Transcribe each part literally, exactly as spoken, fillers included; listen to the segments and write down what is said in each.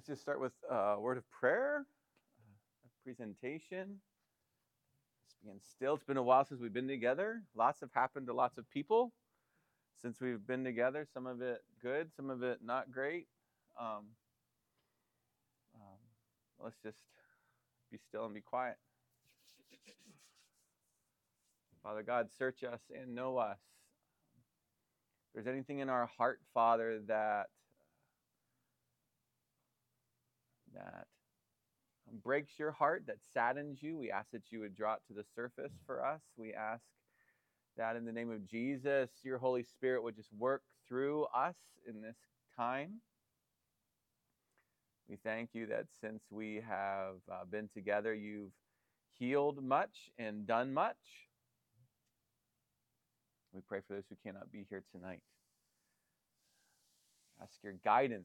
Let's just start with a word of prayer, a presentation. Just being still. It's been a while since we've been together. Lots have happened to lots of people since we've been together. Some of it good, some of it not great. Um, um, let's just be still and be quiet. Father God, search us and know us. If there's anything in our heart, Father, that that breaks your heart, that saddens you, we ask that you would draw it to the surface for us. We ask that in the name of Jesus, your Holy Spirit would just work through us in this time. We thank you that since we have uh, been together, you've healed much and done much. We pray for those who cannot be here tonight. Ask your guidance.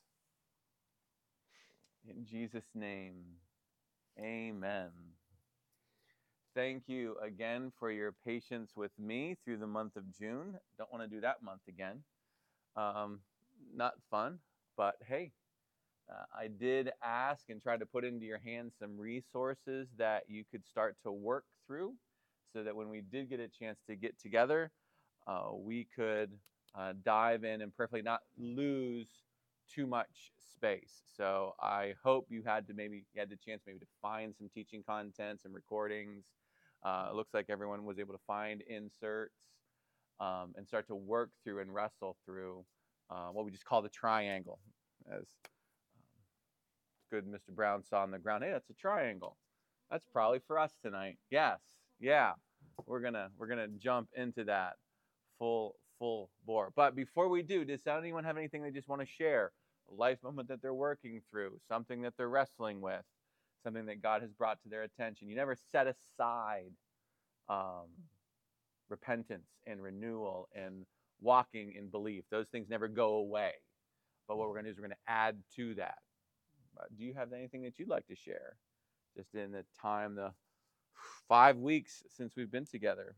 In Jesus' name, amen. Thank you again for your patience with me through the month of June. Don't want to do that month again. Um, not fun, but hey, uh, I did ask and try to put into your hands some resources that you could start to work through so that when we did get a chance to get together, uh, we could uh, dive in and perfectly not lose too much space. So I hope you had to maybe you had the chance maybe to find some teaching content, some recordings. Uh, it looks like everyone was able to find inserts um, and start to work through and wrestle through uh, what we just call the triangle. As um, good Mister Brown saw on the ground, hey, that's a triangle. That's probably for us tonight. Yes, yeah, we're gonna we're gonna jump into that full full bore. But before we do, does anyone have anything they just want to share? A life moment that they're working through, something that they're wrestling with, something that God has brought to their attention. You never set aside um, repentance and renewal and walking in belief. Those things never go away. But what we're going to do is we're going to add to that. Uh, do you have anything that you'd like to share? Just in the time, the five weeks since we've been together.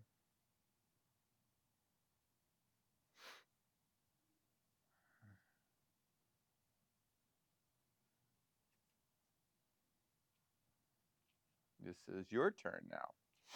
This is your turn now.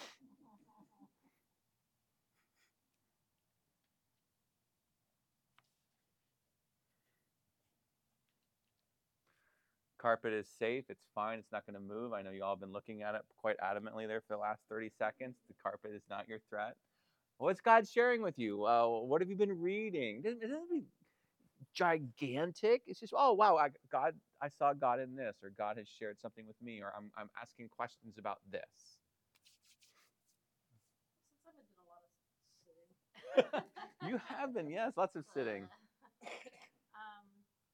Carpet is safe. It's fine. It's not going to move. I know you all have been looking at it quite adamantly there for the last thirty seconds. The carpet is not your threat. What's God sharing with you? Uh, what have you been reading? It doesn't, it doesn't be gigantic. It's just, oh, wow, I, God, I saw God in this, or God has shared something with me, or I'm, I'm asking questions about this. Since I've been doing a lot of sitting. You have been, yes, lots of sitting. um,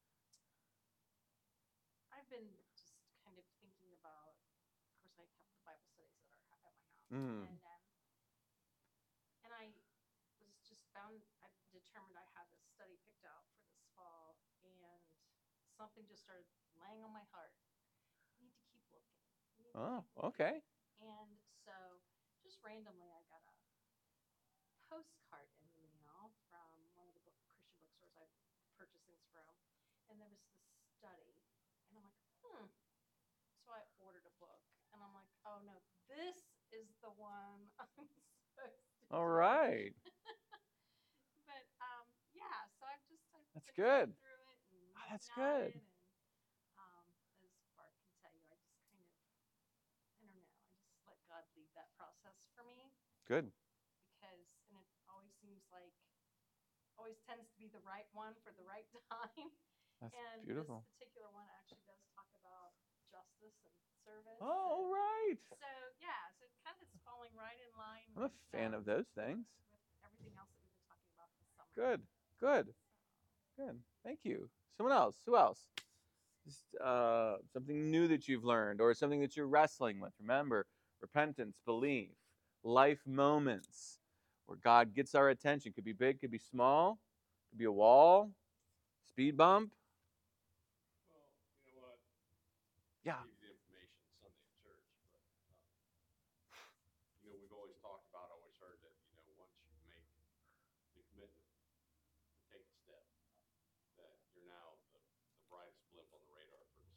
I've been just kind of thinking about. Of course, I have the Bible studies that are at my house, Mm. and um, and I was just bound. I determined I had a study picked out for this fall, and something just started laying on my heart. I need to keep looking. I need to Oh, keep looking. okay. And so, just randomly, I got a postcard in the mail from one of the book, Christian bookstores I purchased things from, and there was this study, and I'm like, hmm. So I ordered a book, and I'm like, oh no, this is the one I'm supposed to All do. right. But um, yeah, so I've just I've That's been going good. through it and Oh, looking that's at good. it, and um, as Bart can tell you, I just kind of I don't know, I just let God lead that process for me Good. because, and it always seems like always tends to be the right one for the right time. That's And this beautiful. particular one actually does talk about justice and service. Oh, all And right. so, yeah, so it kind of is falling right in line I'm a with fan um, of those things. with everything else that we've been talking about this summer. Good. Good. So, Good. Thank you. Someone else. Who else? Just uh, something new that you've learned or something that you're wrestling with. Remember, repentance, belief, life moments where God gets our attention. Could be big, could be small, could be a wall, speed bump. Well, you know what? Yeah. Give you the information Sunday at church, but um, you know we've always talked about, always heard that you know once you make the commitment to take the step, that you're now the, the brightest blip on the radar for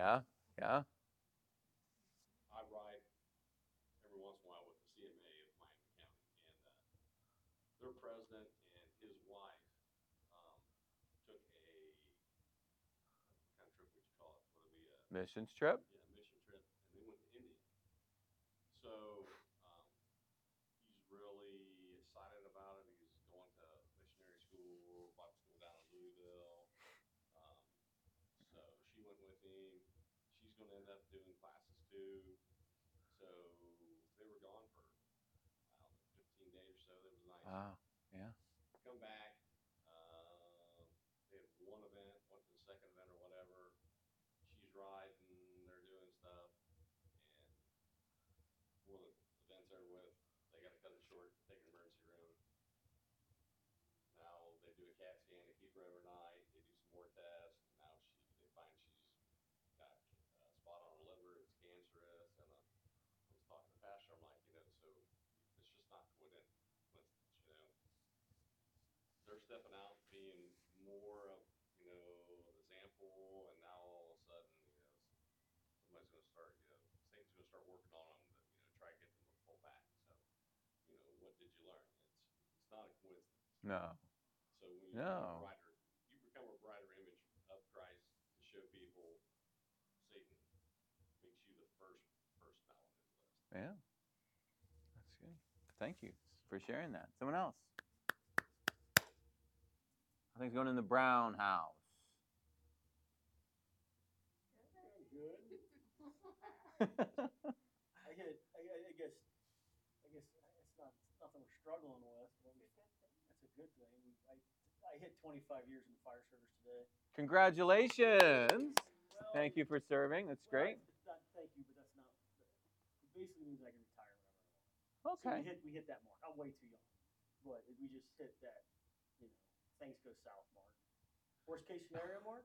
Yeah, yeah. I ride every once in a while with the C M A of Miami County, and uh, their president and his wife um, took a what kind of trip would you call it? Would it be a Missions trip. yeah mission trip? And they went to India. So um, he's really excited about it. He's going to missionary school, Bible school down in Louisville. Um, so she went with him. She's going to end up doing classes too. So they were gone for I don't know fifteen days or so. That was nice. Wow. Yeah. Come back. Um, they had one event, went to the second event or whatever. She's riding, they're doing stuff, and before the event's over with, they got to cut it short, take an emergency room. Now they do a CAT scan, they keep her overnight, they do some more tests. Now she, they find she's got a spot on her liver, it's cancerous, and uh, I was talking to the pastor, I'm like, you know, so it's just not coincidence, you know. They're stepping out, being more of, you know, an example, and now all of a sudden, you know, somebody's going to start, you know, Satan's going to start working on them to, you know, try to get them to pull back. So, you know, what did you learn? It's it's not a coincidence. No. So when you No. become a brighter, you become a brighter image of Christ to show people, Satan makes you the first person out on his list. Yeah. That's good. Thank you for sharing that. Someone else. I think it's going in the Brown house. Good. I hit. I, I guess. I guess it's not it's nothing we're struggling with. But we, that's a good thing. We, I I hit twenty-five years in the fire service today. Congratulations. Well, Thank you for serving. That's well, great. Not, thank you, but that's not. It basically means I can retire whenever I want. So Okay. we hit we hit that mark. I'm way too young, but we just hit that. You know, things go south mark. Worst case scenario mark.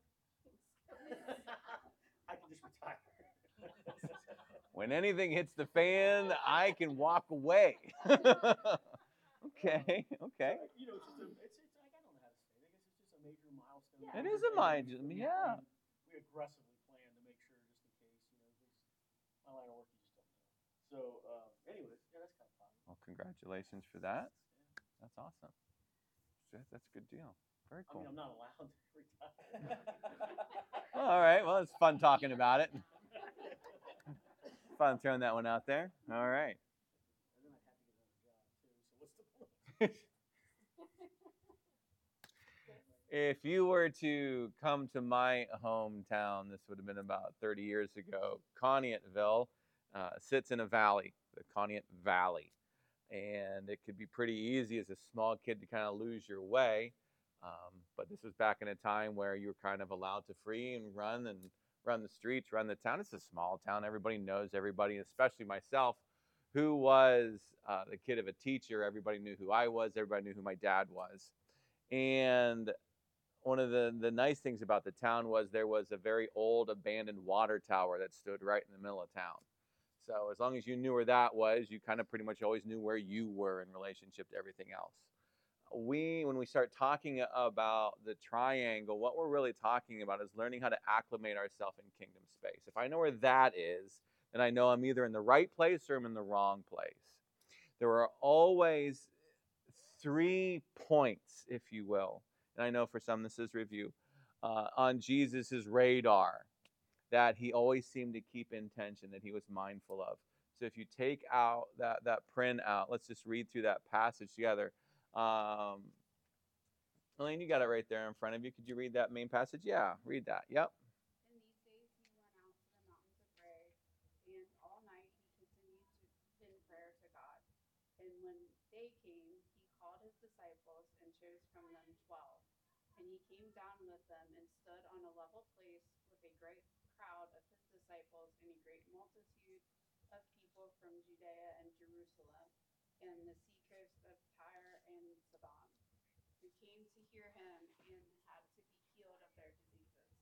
I can just retire. When anything hits the fan, I can walk away. Okay. Okay. So, you know, it's just a, it's, it's like, I don't know how to say it. I guess it's just a major milestone. Yeah. It is a milestone. milestone, yeah. We aggressively plan to make sure, just in case, you know, because my line of work, you just don't know. So, um, anyways, yeah, that's kind of positive. Well, congratulations for that. Yeah. That's awesome. That's that's a good deal. Very I cool. mean, I'm not allowed to retire. Well, all right. Well, it's fun talking about it. Fun throwing that one out there. All right. And then I had to get another job too. So what's the point? If you were to come to my hometown, this would have been about thirty years ago. Conneautville uh, sits in a valley, the Conneaut Valley. And it could be pretty easy as a small kid to kind of lose your way. Um, but this was back in a time where you were kind of allowed to free and run and run the streets, run the town. It's a small town. Everybody knows everybody, especially myself, who was uh, the kid of a teacher. Everybody knew who I was. Everybody knew who my dad was. And one of the, the nice things about the town was there was a very old abandoned water tower that stood right in the middle of town. So as long as you knew where that was, you kind of pretty much always knew where you were in relationship to everything else. We, when we start talking about the triangle, what we're really talking about is learning how to acclimate ourselves in kingdom space. If I know where that is, then I know I'm either in the right place or I'm in the wrong place. There are always three points, if you will, and I know for some this is review, uh, on Jesus's radar that he always seemed to keep in tension, that he was mindful of. So if you take out that, that print out, let's just read through that passage together. Um, Elaine, you got it right there in front of you. Could you read that main passage? Yeah, read that. Yep. In these days he went out to the mountain to pray, and all night he continued to, in prayer to God. And when day came, he called his disciples and chose from them twelve. And he came down with them and stood on a level place with a great crowd of his disciples and a great multitude of people from Judea and Jerusalem and the seacoast of Tyre and Sidon, who came to hear him and had to be healed of their diseases.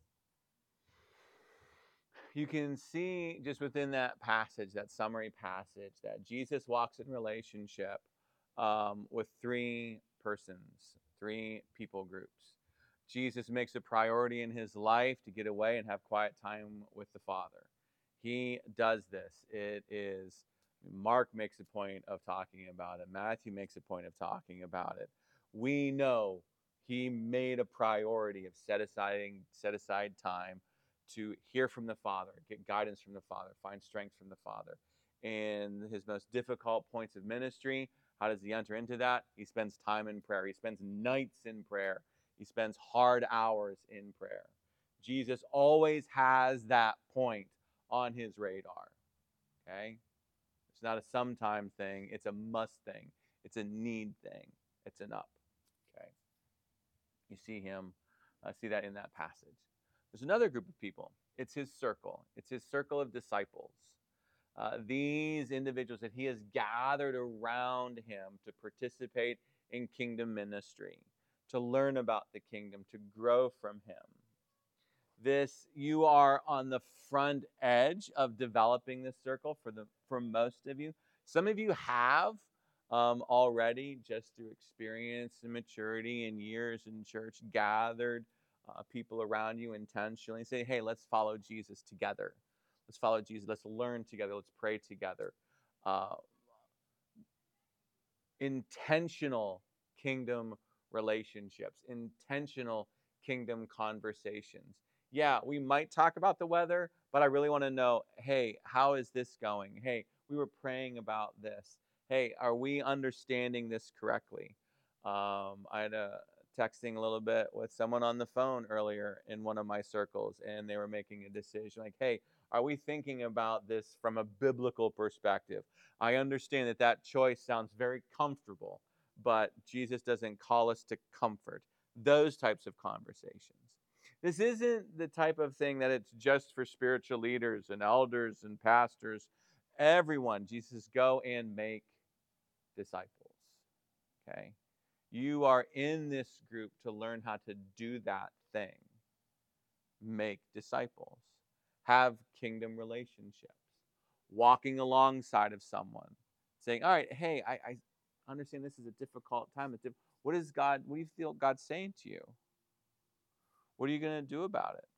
You can see just within that passage, that summary passage, that Jesus walks in relationship um, with three persons, three people groups. Jesus makes a priority in his life to get away and have quiet time with the Father. He does this. It is, Mark makes a point of talking about it. Matthew makes a point of talking about it. We know he made a priority of set aside, set aside time to hear from the Father, get guidance from the Father, find strength from the Father. In his most difficult points of ministry, how does he enter into that? He spends time in prayer. He spends nights in prayer. He spends hard hours in prayer. Jesus always has that point on his radar. Okay? It's not a sometime thing. It's a must thing. It's a need thing. It's an up. Okay? You see him, uh, see that in that passage. There's another group of people. It's his circle. It's his circle of disciples. Uh, these individuals that he has gathered around him to participate in kingdom ministry, to learn about the kingdom, to grow from him. This, you are on the front edge of developing this circle for the for most of you. Some of you have um, already, just through experience and maturity and years in church, gathered uh, people around you intentionally and say, hey, let's follow Jesus together. Let's follow Jesus. Let's learn together. Let's pray together. Uh, intentional kingdom relationships, intentional kingdom conversations. Yeah, we might talk about the weather, but I really want to know, hey, how is this going? Hey, we were praying about this. Hey, are we understanding this correctly? Um, I had a texting a little bit with someone on the phone earlier in one of my circles, and they were making a decision like, hey, are we thinking about this from a biblical perspective? I understand that that choice sounds very comfortable, but Jesus doesn't call us to comfort. Those types of conversations. This isn't the type of thing that it's just for spiritual leaders and elders and pastors. Everyone, Jesus, go and make disciples. Okay? You are in this group to learn how to do that thing. Make disciples. Have kingdom relationships. Walking alongside of someone. Saying, all right, hey, I, I understand this is a difficult time. What is God, what do you feel God's saying to you? What are you going to do about it?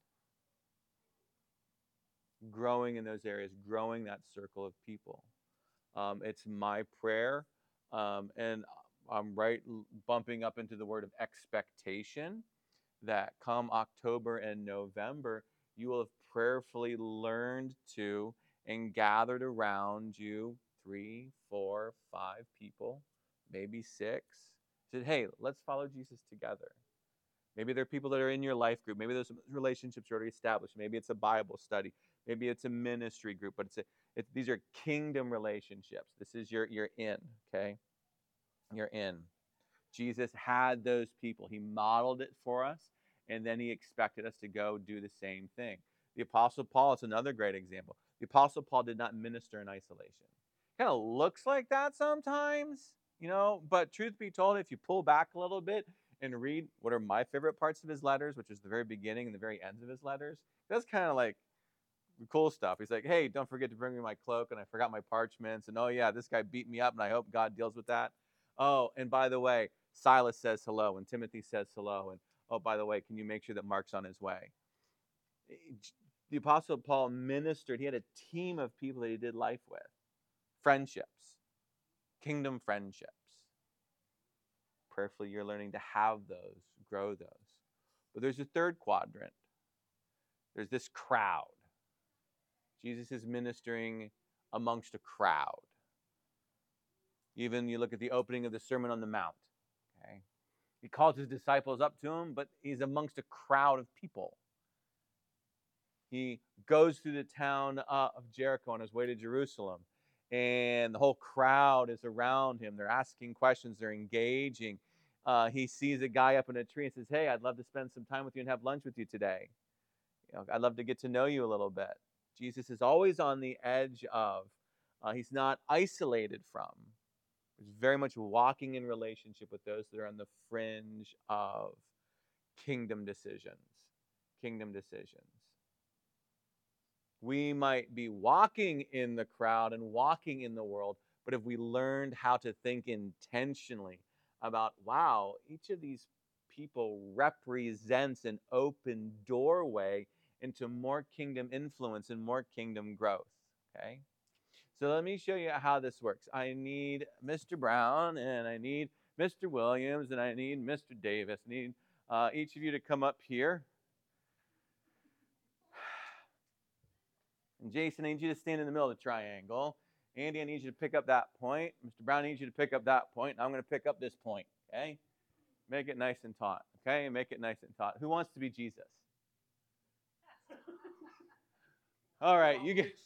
Growing in those areas, growing that circle of people. Um, it's my prayer, um, and I'm right bumping up into the word of expectation, that come October and November, you will have prayerfully learned to and gathered around you three, four, five people, maybe six. Said, hey, let's follow Jesus together. Maybe there are people that are in your life group. Maybe those relationships are already established. Maybe it's a Bible study. Maybe it's a ministry group. But it's a, it, these are kingdom relationships. This is your, you're in, okay? You're in. Jesus had those people. He modeled it for us, and then he expected us to go do the same thing. The Apostle Paul is another great example. The Apostle Paul did not minister in isolation. Kind of looks like that sometimes, you know, but truth be told, if you pull back a little bit and read what are my favorite parts of his letters, which is the very beginning and the very ends of his letters, that's kind of like cool stuff. He's like, hey, don't forget to bring me my cloak, and I forgot my parchments, and oh yeah, this guy beat me up, and I hope God deals with that. Oh, and by the way, Silas says hello, and Timothy says hello, and oh, by the way, can you make sure that Mark's on his way? The Apostle Paul ministered. He had a team of people that he did life with. Friendships. Kingdom friendships. Prayerfully, you're learning to have those, grow those. But there's a third quadrant. There's this crowd. Jesus is ministering amongst a crowd. Even you look at the opening of the Sermon on the Mount. Okay, he calls his disciples up to him, but he's amongst a crowd of people. He goes through the town uh, of Jericho on his way to Jerusalem, and the whole crowd is around him. They're asking questions. They're engaging. Uh, he sees a guy up in a tree and says, hey, I'd love to spend some time with you and have lunch with you today. You know, I'd love to get to know you a little bit. Jesus is always on the edge of, uh, he's not isolated from. He's very much walking in relationship with those that are on the fringe of kingdom decisions. Kingdom decisions. We might be walking in the crowd and walking in the world, but if we learned how to think intentionally about, wow, each of these people represents an open doorway into more kingdom influence and more kingdom growth. Okay? So let me show you how this works. I need Mister Brown, and I need Mister Williams, and I need Mister Davis. I need uh, each of you to come up here. And Jason, I need you to stand in the middle of the triangle. Andy, I need you to pick up that point. Mister Brown, I need you to pick up that point. And I'm going to pick up this point, okay? Make it nice and taut, okay? Make it nice and taut. Who wants to be Jesus? All right, you get...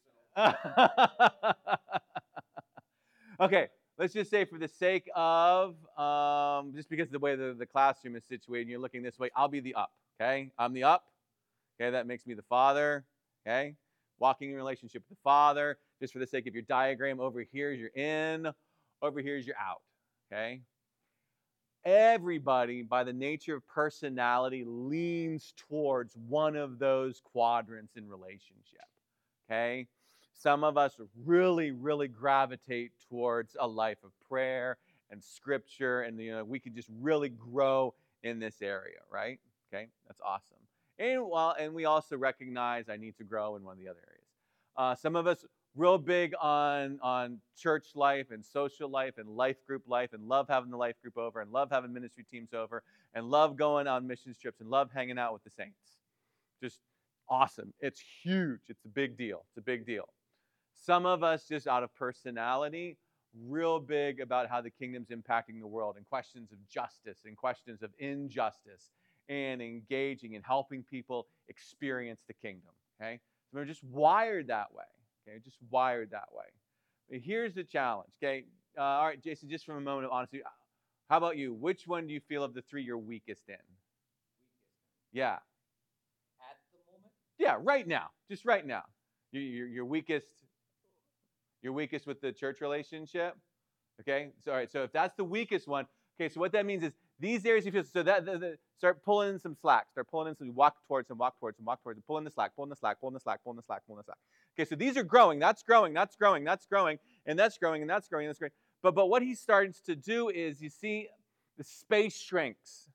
Okay, let's just say for the sake of, um, just because of the way the, the classroom is situated, and you're looking this way, I'll be the up, okay? I'm the up, okay? That makes me the Father, okay? Walking in relationship with the Father. Just for the sake of your diagram, over here is your in, over here is your out, okay? Everybody, by the nature of personality, leans towards one of those quadrants in relationship, okay? Some of us really, really gravitate towards a life of prayer and scripture, and you know, we could just really grow in this area, right? Okay, that's awesome. And well, and we also recognize I need to grow in one of the other areas. Uh, some of us real big on, on church life and social life and life group life, and love having the life group over, and love having ministry teams over, and love going on mission trips, and love hanging out with the saints. Just awesome. It's huge. It's a big deal. It's a big deal. Some of us, just out of personality, real big about how the kingdom's impacting the world, and questions of justice and questions of injustice, and engaging and helping people experience the kingdom, okay? So we're just wired that way, okay? Just wired that way. But here's the challenge, okay? Uh, all right, Jason, just from a moment of honesty, how about you? Which one do you feel of the three you're weakest in? Weakest. Yeah. At the moment? Yeah, right now. Just right now. You're, you're, you're weakest... You're weakest with the church relationship, okay? So, all right, so if that's the weakest one, okay, so what that means is these areas you feel, so that, the, the, start pulling in some slack, start pulling in some, walk towards them, walk towards them, walk towards them, pull in the slack, pull in the slack, pull in the slack, pull in the slack, pull in the slack. Okay, so these are growing, that's growing, that's growing, that's growing, and that's growing, and that's growing, and that's growing. But, but what he starts to do is, you see, the space shrinks.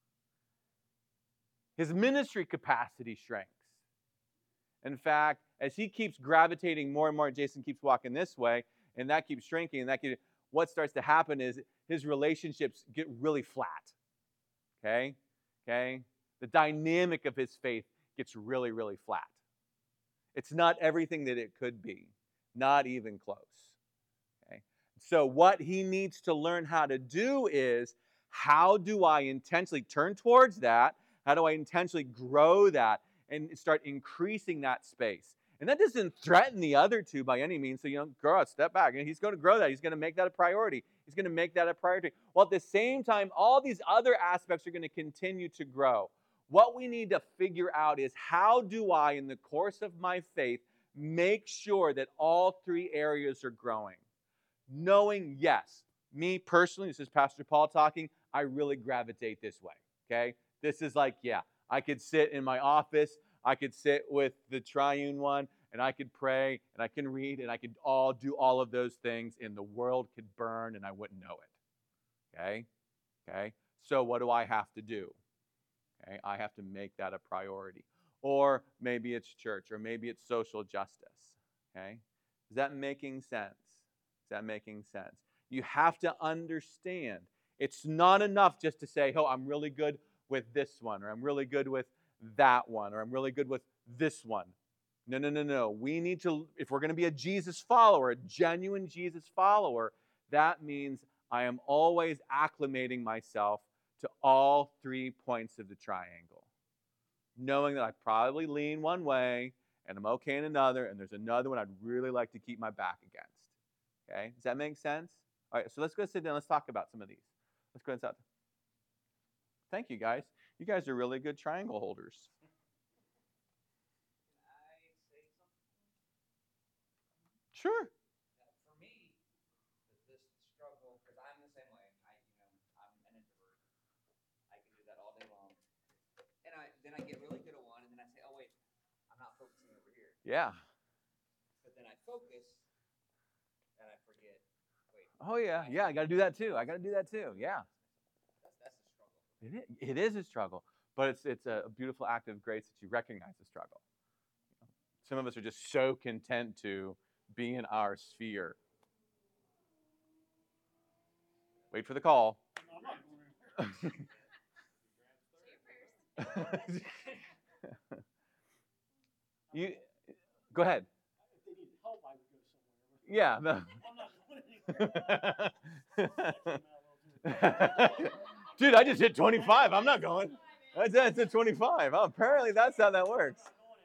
His ministry capacity shrinks. In fact, as he keeps gravitating more and more, Jason keeps walking this way, and that keeps shrinking, and that keeps, what starts to happen is his relationships get really flat. Okay? Okay? The dynamic of his faith gets really, really flat. It's not everything that it could be, not even close. Okay? So what he needs to learn how to do is, how do I intentionally turn towards that? How do I intentionally grow that and start increasing that space? And that doesn't threaten the other two by any means. So, you know, grow out, step back. And he's going to grow that. He's going to make that a priority. He's going to make that a priority. While at the same time, all these other aspects are going to continue to grow. What we need to figure out is, how do I, in the course of my faith, make sure that all three areas are growing? Knowing, yes, me personally, this is Pastor Paul talking, I really gravitate this way, okay? This is like, yeah, I could sit in my office, I could sit with the triune one, and I could pray, and I can read, and I could all do all of those things, and the world could burn, and I wouldn't know it. Okay? Okay? So what do I have to do? Okay? I have to make that a priority. Or maybe it's church, or maybe it's social justice. Okay? Is that making sense? Is that making sense? You have to understand, it's not enough just to say, oh, I'm really good with this one, or I'm really good with that one, or I'm really good with this one. No, no, no, no. We need to, if we're going to be a Jesus follower, a genuine Jesus follower, that means I am always acclimating myself to all three points of the triangle, knowing that I probably lean one way, and I'm okay in another, and there's another one I'd really like to keep my back against. Okay? Does that make sense? All right, so let's go sit down. Let's talk about some of these. Let's go inside. Thank you, guys. You guys are really good triangle holders. Can I say something? Sure. Now, for me, th- this struggle, because I'm the same way. I, you know, I'm an introvert. I can do that all day long, and I then I get really good at one, and then I say, oh wait, I'm not focusing over here. Yeah. But then I focus, and I forget. Wait. Oh, yeah. Yeah, I got to do that too. I got to do that too. Yeah. That's that's the struggle for It is, it is a struggle, but it's it's a beautiful act of grace that you recognize the struggle. Some of us are just so content to be in our sphere. Wait for the call. I'm not going anywhere. You go ahead. If they needed help, I would go somewhere. But Yeah. No. I'm not going anywhere. Dude, I just hit twenty-five. I'm not going. That's, that's at twenty-five. Oh, apparently that's how that works.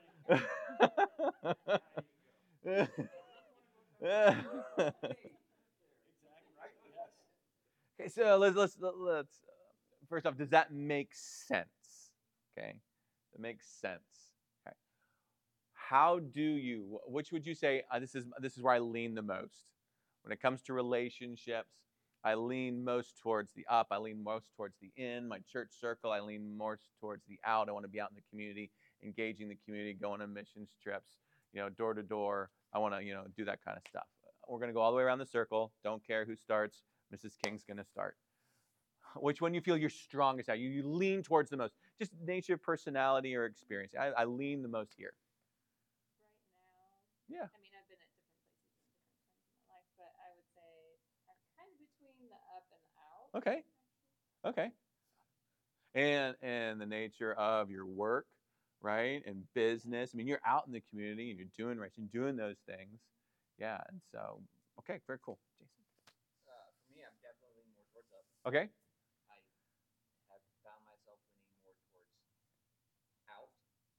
Okay, so let's let's let's first off, does that make sense? Okay, that makes sense. Okay, how do you? Which would you say? Uh, this is this is where I lean the most when it comes to relationships. I lean most towards the up. I lean most towards the in. My church circle, I lean more towards the out. I want to be out in the community, engaging the community, going on missions trips, you know, door to door. I want to, you know, do that kind of stuff. We're going to go all the way around the circle. Don't care who starts. Missus King's going to start. Which one you feel you're strongest at? You, you lean towards the most. Just nature, personality, or experience. I, I lean the most here. Right now, Yeah. I mean, I've been at different places at different times in my life, but I would say I'm kind of between the up and the out. Okay. Okay. And and the nature of your work, right? And business. I mean, you're out in the community and you're doing right, you're doing those things. Yeah. And so, okay, very cool. Jason. Uh, for me, I'm definitely leaning more towards up. Okay. I have found myself leaning more towards out,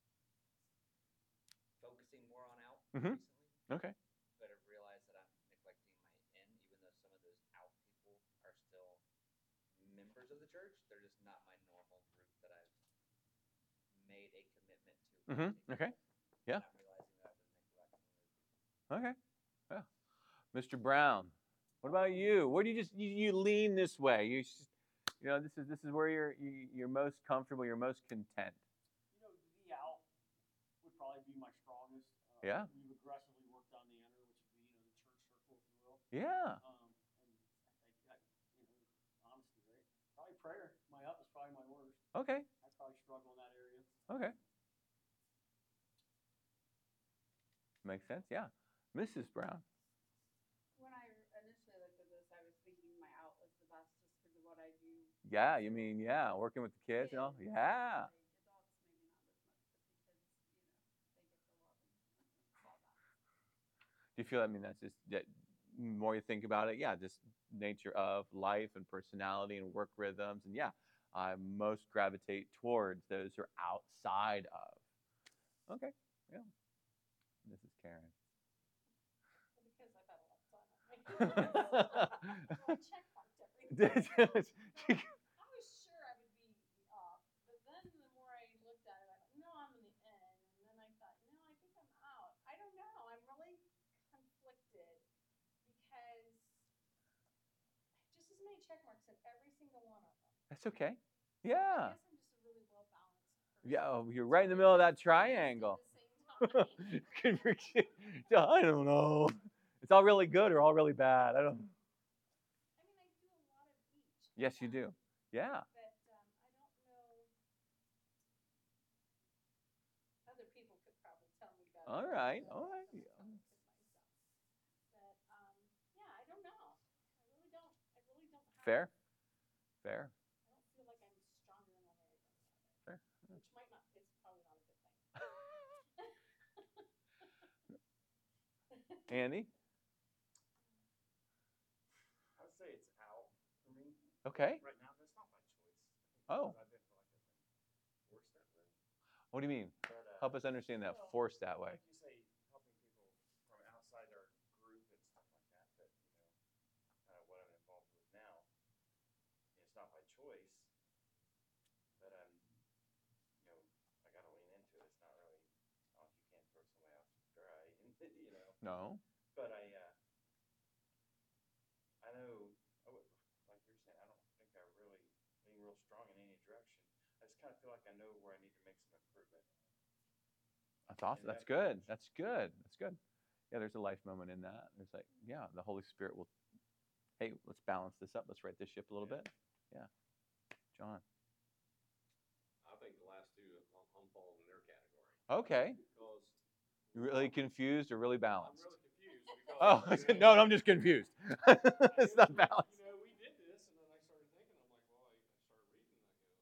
focusing more on out Mhm. recently. Okay. But I've realized that I'm neglecting my in, even though some of those out people are still members of the church. They're just not my normal group that I've made a commitment to. Mhm. Okay. Yeah. And I'm realizing that I've been neglecting those people. Okay. Yeah. Mister Brown, what about you? Where do you just you, you lean this way? You just, you know, this is this is where you're you, you're most comfortable. You're most content. You know, the out would probably be my strongest. Uh, Yeah. We've aggressively worked on the inner, which would be, you know, the church circle, if you will. Yeah. Um, and I, I, you know, honesty, right? Probably prayer. My up is probably my worst. Okay. I probably struggle in that area. Okay. Makes sense. Yeah. Missus Brown. When I initially looked at this, I was thinking my out was the best just because of what I do. Yeah. You mean yeah, working with the kids and all. Kids, Yeah. like adults, maybe not as much, but the kids, you know, they get the love and all that. Do you feel? I mean, that's just that. The more you think about it, yeah, just nature of life and personality and work rhythms, and yeah, I most gravitate towards those who are outside of. Okay. Yeah. Missus Karen. Because I've had a lot of time on my hands. So I check marked everything. I was sure I would be off, but then the more I looked at it, I thought, no, I'm in the in. And then I thought, no, I think I'm out. I don't know. I'm really conflicted because just as many check marks in every single one of them. That's okay. I Yeah. guess I'm just a really well balanced person. Yeah. Oh, you're right in the middle of that triangle. At the same time. Can forget- I don't know. It's all really good or all really bad. I don't. I mean, I do a lot of each. Yes, you do. Yeah. But um, I don't know. Other people could probably tell me better. All right. than All right. I can tell myself. But um, yeah, I don't know. I really don't. I really don't have. Fair. Fair. I don't feel like I'm stronger in one area than the other. Fair. Which might not. It's probably not a good thing. Andy. I would say it's out for me Okay. right now, but it's not by choice. Oh. I think I feel like I've been forced that way. What do you mean? But, uh, Help us understand that. Forced that way. Like you say, helping people from outside our group and stuff like that, but, you know, kind of what I'm involved with now, it's not by choice, but I'm, you know, I got to lean into it. It's not really, oh, you can't throw somebody else dry, you know. No. But I, uh, I know, I would, like you're saying, I don't think I really lean real strong in any direction. I just kind of feel like I know where I need to make some improvement. That's awesome. That's good. That's good. That's good. Yeah, there's a life moment in that. There's like, yeah, the Holy Spirit will, hey, let's balance this up. Let's right this ship a little bit. Yeah. John. I'm falling in their category. Okay. Because You really confused or really I'm balanced? really confused because Oh, I you said, know, no, I'm just confused. I It's go, not balanced. You know, we did this, and then I started thinking. I'm like, well, I, I started reading, and I go,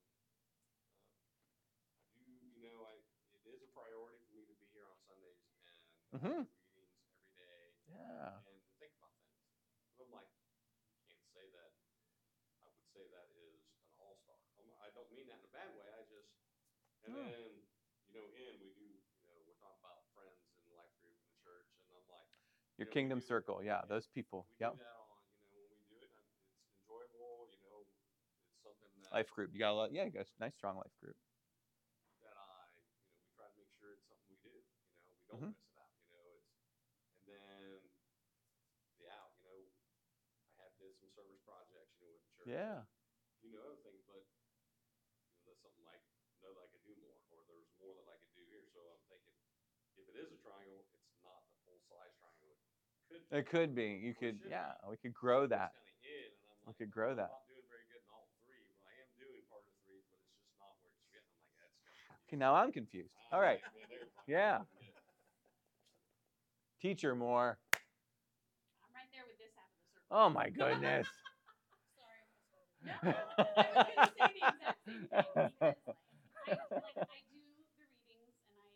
uh, I do, you know, I it is a priority for me to be here on Sundays and uh, Mhm. do readings every day Yeah. and to think about things. But I'm like, can't say that. I would say that is an all star. I don't mean that in a bad way. I just and Oh. then you know, in we do, you know, we're talking about friends and life group in the church, and I'm like, Your you know, we kingdom do- circle. Yeah, those people. we Yep. do that on, you know, when we do it, I'm- it's enjoyable. You know, it's something that Life group. You got a lot. Yeah, you got a nice, strong life group. that I, you know, we try to make sure it's something we do. You know, we don't Mhm. miss it out. You know, it's and then the out. You know, I have did some service projects, you know, with the church. Yeah. And, you know, other things, but you know, that's something like know that I could do more, or there's more that I could do here. So I'm thinking, if it is a triangle, it's not the full size triangle. It could. Be. It could be. You Or it could. should Yeah, be. we could grow So that. it's kinda in, and I'm We like, could well, grow I'm that. not doing very good in all three, but I am doing part of three, but it's just not where it's fitting. I'm like, that's kind of Okay, now I'm confused. Ah, All right. man, they're fine. Yeah. Good. Teacher more. I'm right there with this half of the circle. Oh my goodness. Sorry, Miss Wendy. No, I was going to say the exact same thing because I like I do the readings and I,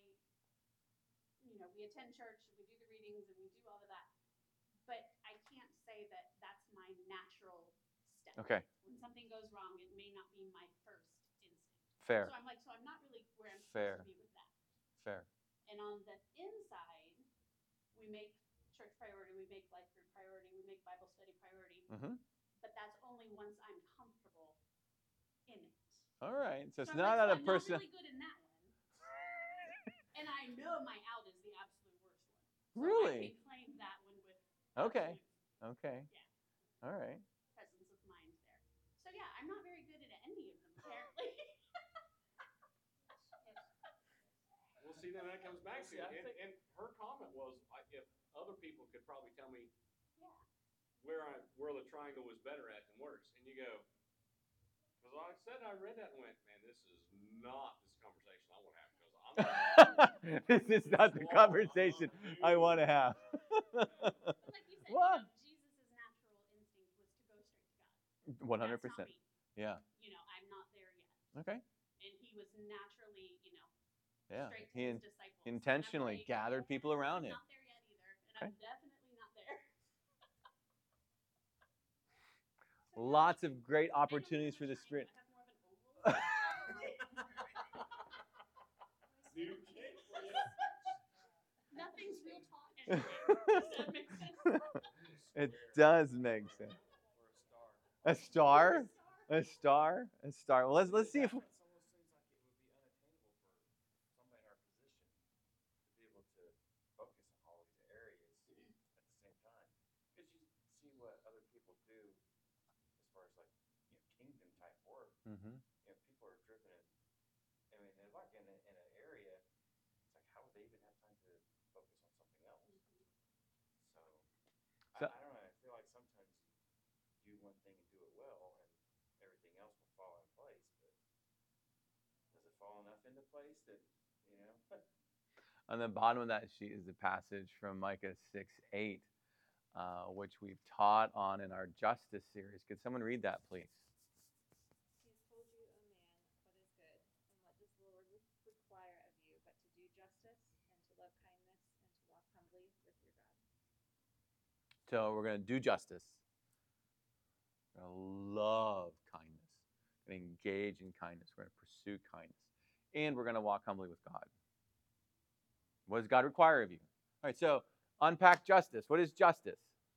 you know, we attend church and we do the readings and we do all of that, but I can't say that that's my natural step. Okay. When something goes wrong, it may not be my first instinct. Fair. So I'm like, so I'm not really where I'm Fair. supposed to be with that. Fair. And on the inside, we make church priority, we make life group priority, we make Bible study priority. Mm-hmm. But that's only once I'm comfortable in it. All right. So it's I'm not like, out so of I'm person. not really good in that one. And I know my out is the absolute worst one. So Really? I can claim that one with Okay. absolute Okay. Yeah. All right. presence of mind there. So yeah, I'm not very good at any of them apparently. Well, see, then that comes back See, to, I and, think- and her comment was, I, if other people could probably tell me Yeah. where I, where the triangle was better at and works, and you go, because like I said, I read that and went, man, this is not this conversation I want to have, because I'm not. This is not the conversation I want to have. But like you said, What? you know, Jesus' natural instinct was to go straight to God. One hundred That's not percent. me. Yeah. You know, I'm not there yet. Okay. And he was naturally, you know, Yeah. straight to He his in- disciples. And I'm intentionally like, gathered people "Yeah, around I'm him. not there yet either. And Okay. I'm definitely not there. Lots of great I don't opportunities have for a the spirit. triangle, I have more of an oval. probably. New kick for you. Nothing's real taut anyway. Does that make sense? It does make sense. Or a star. A star? Star? A star? A star. Well, let's let's see if It almost seems like it would be unattainable for somebody in our position to be able to focus on all these areas at the same time. Because you see what other people do as far as like, you know, kingdom type work. Mhm. You know, people are driven in, I mean, they're like in, a, in an area, it's like, how would they even have time to focus on something else? So, So- I, I don't know, I feel like sometimes you do one thing and do it well, and everything else will fall in place, but does it fall enough into place that, you know? On the bottom of that sheet is a passage from Micah six eight, uh, which we've taught on in our Justice series. Could someone read that, please? He has told you, O man, what is good, and what does the Lord re- require of you, but to do justice, and to love kindness, and to walk humbly with your God. So we're going to do justice. We're going to love kindness. We're going to engage in kindness. We're going to pursue kindness. And we're going to walk humbly with God. What does God require of you? All right, so unpack justice. What is justice?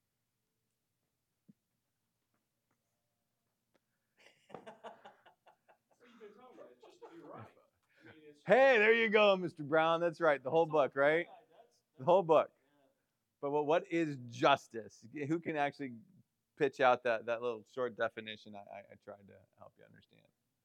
What you've been talking about, it's just to do right. I mean, it's Hey, there you go, Mister Brown. That's right. The whole book, right? The whole book. But what, what is justice? Who can actually pitch out that, that little short definition I, I, I tried to help you understand?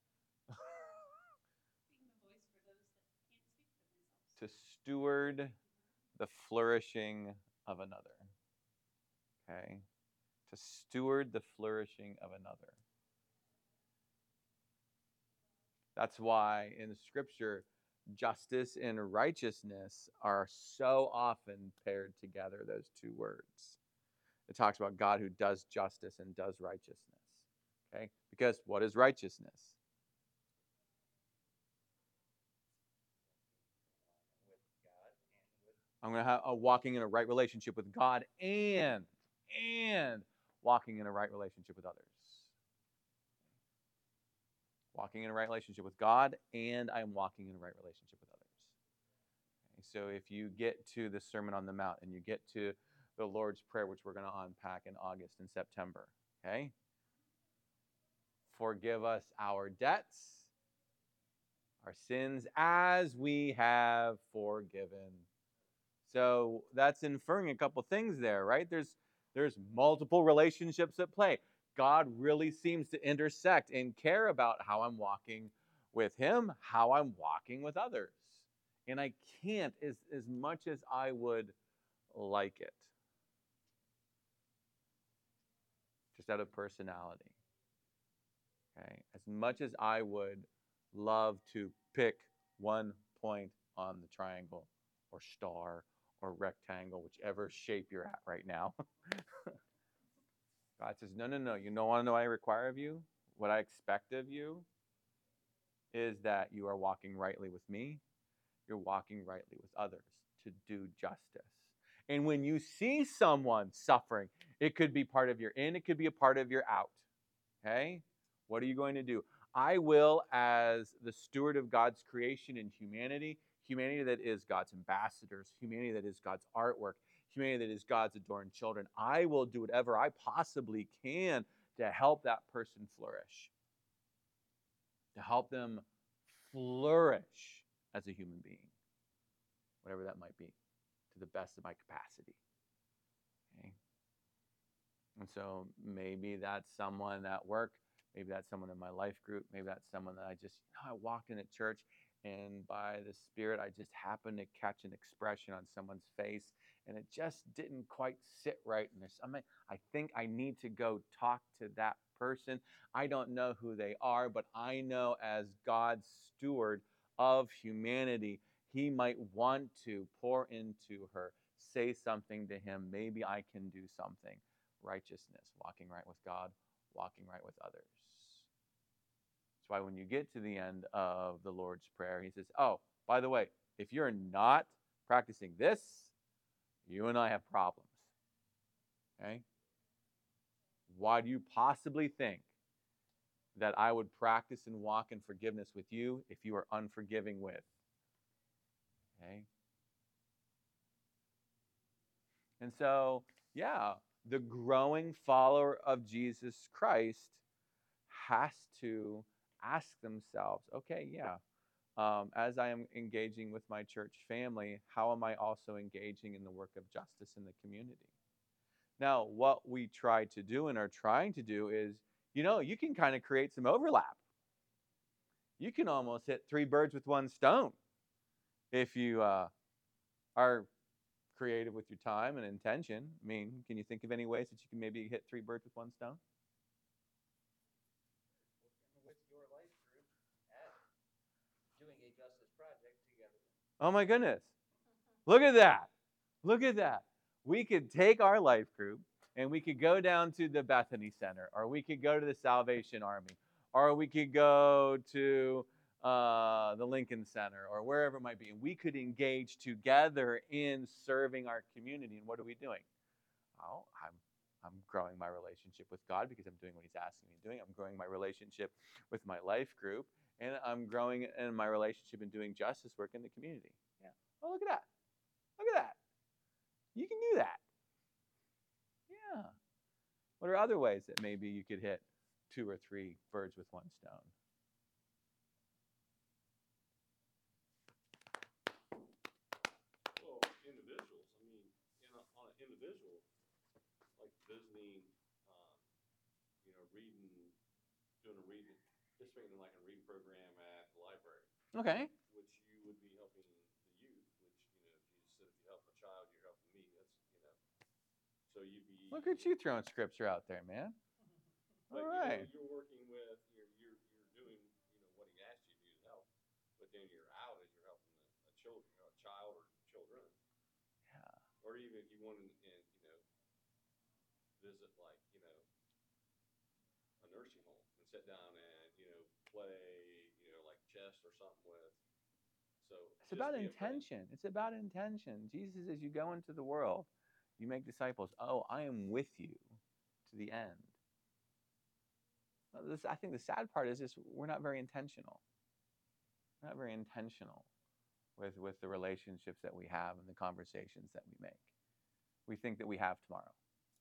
Being the voice for those that can't speak for themselves. To steward the flourishing of another. Okay? To steward the flourishing of another. That's why in the scripture, justice and righteousness are so often paired together, those two words. It talks about God who does justice and does righteousness. Okay? Because what is righteousness? With God and with I'm going to have a walking in a right relationship with God and and walking in a right relationship with others. Walking in a right relationship with God, and I'm walking in a right relationship with others. Okay, so if you get to the Sermon on the Mount and you get to the Lord's Prayer, which we're going to unpack in August and September, okay? Forgive us our debts, our sins, as we have forgiven. So that's inferring a couple things there, right? There's there's multiple relationships at play. God really seems to intersect and care about how I'm walking with him, how I'm walking with others. And I can't, as, as much as I would like it, just out of personality. Okay? As much as I would love to pick one point on the triangle or star or rectangle, whichever shape you're at right now. God says, no, no, no. You don't want to know what I require of you? What I expect of you is that you are walking rightly with me. You're walking rightly with others to do justice. And when you see someone suffering, it could be part of your in, it could be a part of your out. Okay? What are you going to do? I will, as the steward of God's creation and humanity, humanity that is God's ambassadors, humanity that is God's artwork, humanity that is God's adorned children, I will do whatever I possibly can to help that person flourish, to help them flourish as a human being, whatever that might be, to the best of my capacity. Okay? And so maybe that's someone at work, maybe that's someone in my life group, maybe that's someone that I just, you know, I walked in at church and by the Spirit, I just happened to catch an expression on someone's face and it just didn't quite sit right. And there's something, I think I need to go talk to that person. I don't know who they are, but I know as God's steward of humanity, he might want to pour into her, say something to him. Maybe I can do something. Righteousness, walking right with God, walking right with others. That's why when you get to the end of the Lord's Prayer, he says, oh, by the way, if you're not practicing this, you and I have problems. Okay? Why do you possibly think that I would practice and walk in forgiveness with you if you are unforgiving with? Okay? And so, yeah, the growing follower of Jesus Christ has to ask themselves, okay, yeah, um, as I am engaging with my church family, how am I also engaging in the work of justice in the community? Now, what we try to do and are trying to do is, you know, you can kind of create some overlap. You can almost hit three birds with one stone if you uh, are creative with your time and intention. I mean, can you think of any ways that you can maybe hit three birds with one stone? working with your life group at doing a justice project together. Oh my goodness. Look at that. Look at that. We could take our life group and we could go down to the Bethany Center, or we could go to the Salvation Army, or we could go to uh, the Lincoln Center, or wherever it might be. And we could engage together in serving our community. And what are we doing? Oh, I'm I'm growing my relationship with God because I'm doing what he's asking me to do. I'm growing my relationship with my life group, and I'm growing in my relationship and doing justice work in the community. Yeah. Oh, look at that. Look at that. You can do that. Yeah. What are other ways that maybe you could hit two or three birds with one stone? Well, individuals. I mean, in a, on an individual, like visiting, um, you know, reading, doing a reading, participating in like a reading program at the library, Okay. which you would be helping the youth. Which, you know, Jesus said, if you help a child, you're helping me. That's, you know, so you'd be. Look at you throwing scripture out there, man. But, All right. You know, you're working with, you're, you're, you're doing, you know, what he asked you to do to help. But then you're out as you're helping children, a child or children. Yeah. Or even if you wanted, and you know, visit like you know a nursing home and sit down and you know play, you know, like chess or something with. So It's just about be a friend. intention. It's about intention. Jesus says, you go into the world, you make disciples. Oh, I am with you to the end. Well, this, I think the sad part is just we're not very intentional. We're not very intentional with, with the relationships that we have and the conversations that we make. We think that we have tomorrow.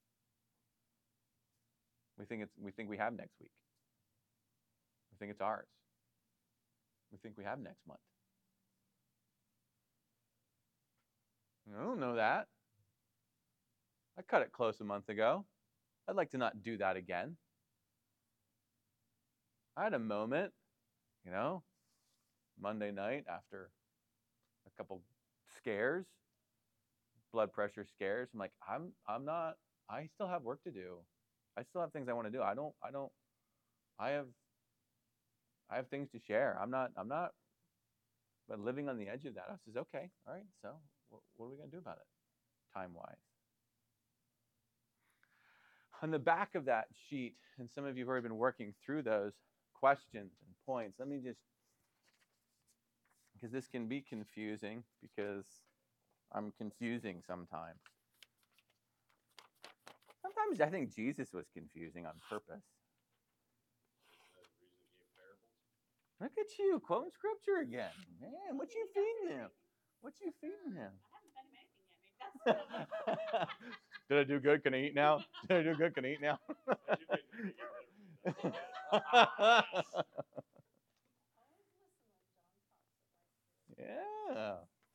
We think it's we think we have next week. We think it's ours. We think we have next month. I don't know that. I cut it close a month ago. I'd like to not do that again. I had a moment, you know, Monday night after a couple scares, blood pressure scares. I'm like, I'm I'm not, I still have work to do. I still have things I want to do. I don't, I don't, I have, I have things to share. I'm not, I'm not, but living on the edge of that. I says, okay, all right, so what, what are we going to do about it, time-wise? On the back of that sheet, and some of you have already been working through those questions and points, let me just, because this can be confusing, because I'm confusing sometimes. Sometimes I think Jesus was confusing on purpose. Look at you, quoting scripture again. Man, what you feeding him? What you feeding him? I haven't fed him anything yet. Maybe that's Did I do good? Can I eat now? Did I do good? Can I eat now? Yeah.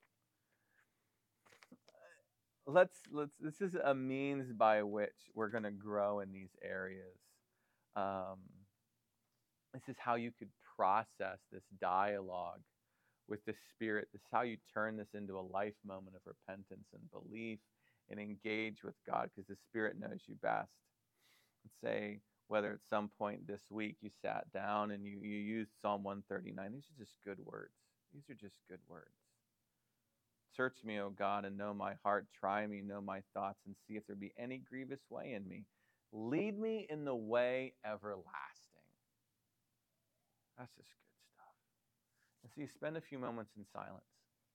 Let's let's. This is a means by which we're going to grow in these areas. Um, this is how you could process this dialogue with the Spirit. This is how you turn this into a life moment of repentance and belief and engage with God, because the Spirit knows you best. Let's say whether at some point this week you sat down and you, you used Psalm one thirty-nine. These are just good words. These are just good words. Search me, O God, and know my heart. Try me, know my thoughts, and see if there be any grievous way in me. Lead me in the way everlasting. That's just good stuff. And so you spend a few moments in silence.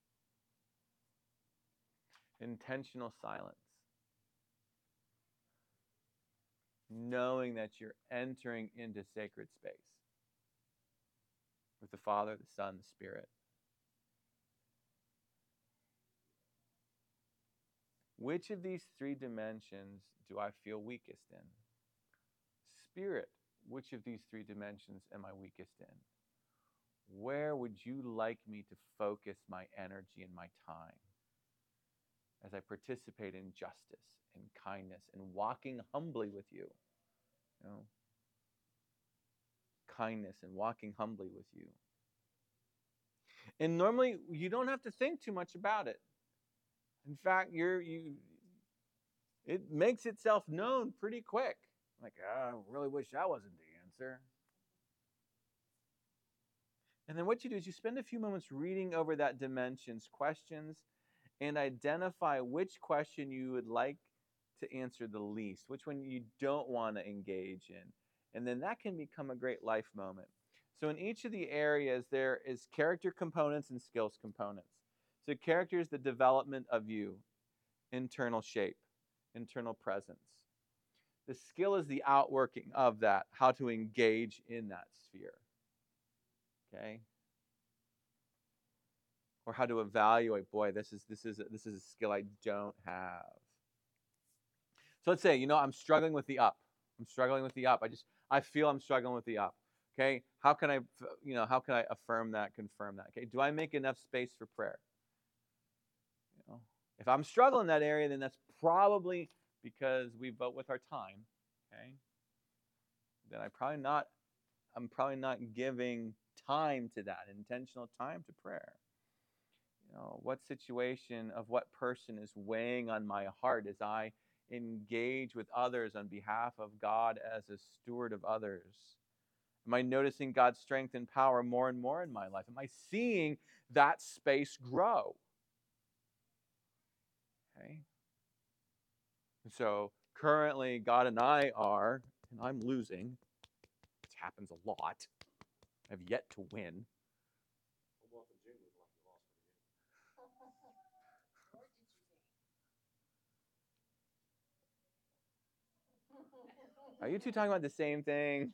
Intentional silence. Knowing that you're entering into sacred space with the Father, the Son, the Spirit. Which of these three dimensions do I feel weakest in? Spirit, which of these three dimensions am I weakest in? Where would you like me to focus my energy and my time as I participate in justice and kindness and walking humbly with you? You know, kindness and walking humbly with you. And normally you don't have to think too much about it. In fact, you're you it makes itself known pretty quick. Like, oh, I really wish that wasn't the answer. And then what you do is you spend a few moments reading over that dimension's questions and identify which question you would like to answer the least, which one you don't want to engage in. And then that can become a great life moment. So in each of the areas, there is character components and skills components. So character is the development of you, internal shape, internal presence. The skill is the outworking of that, how to engage in that sphere. Okay? Or how to evaluate, boy, this is this is a, this is a skill I don't have. So let's say, you know, I'm struggling with the up. I'm struggling with the up. I just I feel I'm struggling with the up. Okay? How can I, you know, how can I affirm that, confirm that? Okay? Do I make enough space for prayer? You know, if I'm struggling in that area, then that's probably because we vote with our time. Okay? Then I probably not I'm probably not giving time to that, intentional time to prayer. You know, what situation of what person is weighing on my heart as I engage with others on behalf of God as a steward of others, Am I noticing God's strength and power more and more in my life? Am I seeing that space grow? Okay. And so currently, God and I are, and I'm losing, which happens a lot. I've yet to win. Well, in June was like you lost again. Or did you gain? Are you two talking about the same thing?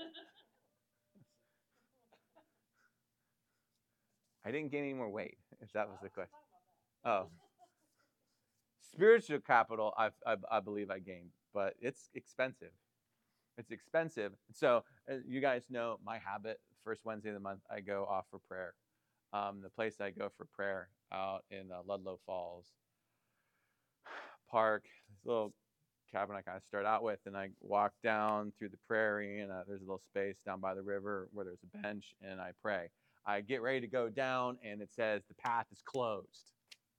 I didn't gain any more weight, if that was the question. Oh. Spiritual capital, I, I, I believe I gained, but it's expensive. It's expensive. So uh, you guys know my habit. First Wednesday of the month, I go off for prayer. Um, the place I go for prayer out in uh, Ludlow Falls Park, this little cabin I kind of start out with, and I walk down through the prairie, and uh, there's a little space down by the river where there's a bench, and I pray. I get ready to go down, and it says the path is closed.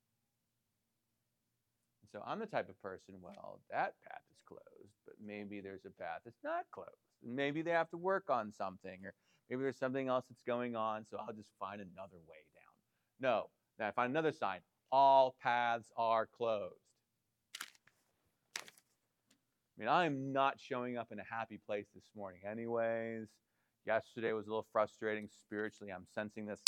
So I'm the type of person, well, that path is closed, but maybe there's a path that's not closed. Maybe they have to work on something, or maybe there's something else that's going on, so I'll just find another way down. No, then I find another sign. All paths are closed. I mean, I'm not showing up in a happy place this morning anyways. Yesterday was a little frustrating spiritually. I'm sensing this.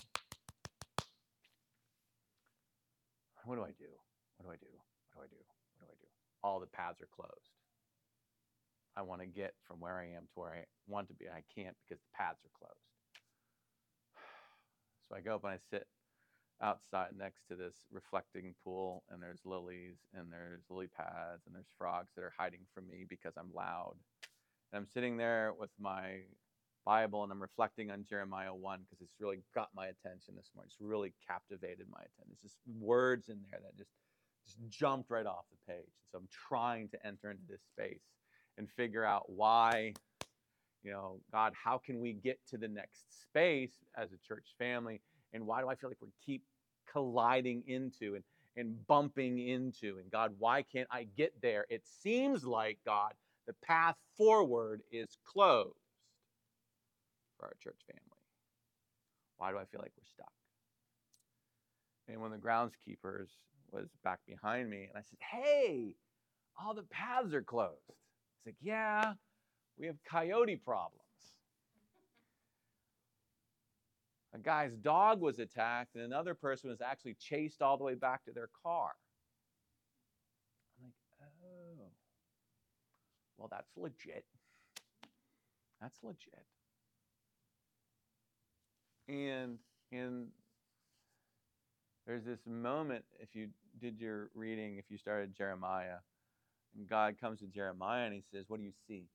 What do I do? What do I do? What do I do? What do I do? All the paths are closed. I want to get from where I am to where I want to be. I can't because the paths are closed. So I go up and I sit outside next to this reflecting pool, and there's lilies, and there's lily pads, and there's frogs that are hiding from me because I'm loud. And I'm sitting there with my Bible, and I'm reflecting on Jeremiah one because it's really got my attention this morning. It's really captivated my attention. There's just words in there that just, just jumped right off the page. And so I'm trying to enter into this space and figure out why, you know, God, how can we get to the next space as a church family? And why do I feel like we keep colliding into and, and bumping into? And God, why can't I get there? It seems like, God, the path forward is closed for our church family. Why do I feel like we're stuck? And one of the groundskeepers was back behind me, and I said, hey, all the paths are closed. He's like, yeah, we have coyote problems. A guy's dog was attacked, and another person was actually chased all the way back to their car. I'm like, oh, well, that's legit. That's legit. And and there's this moment, if you did your reading, if you started Jeremiah, and God comes to Jeremiah and he says, what do you see?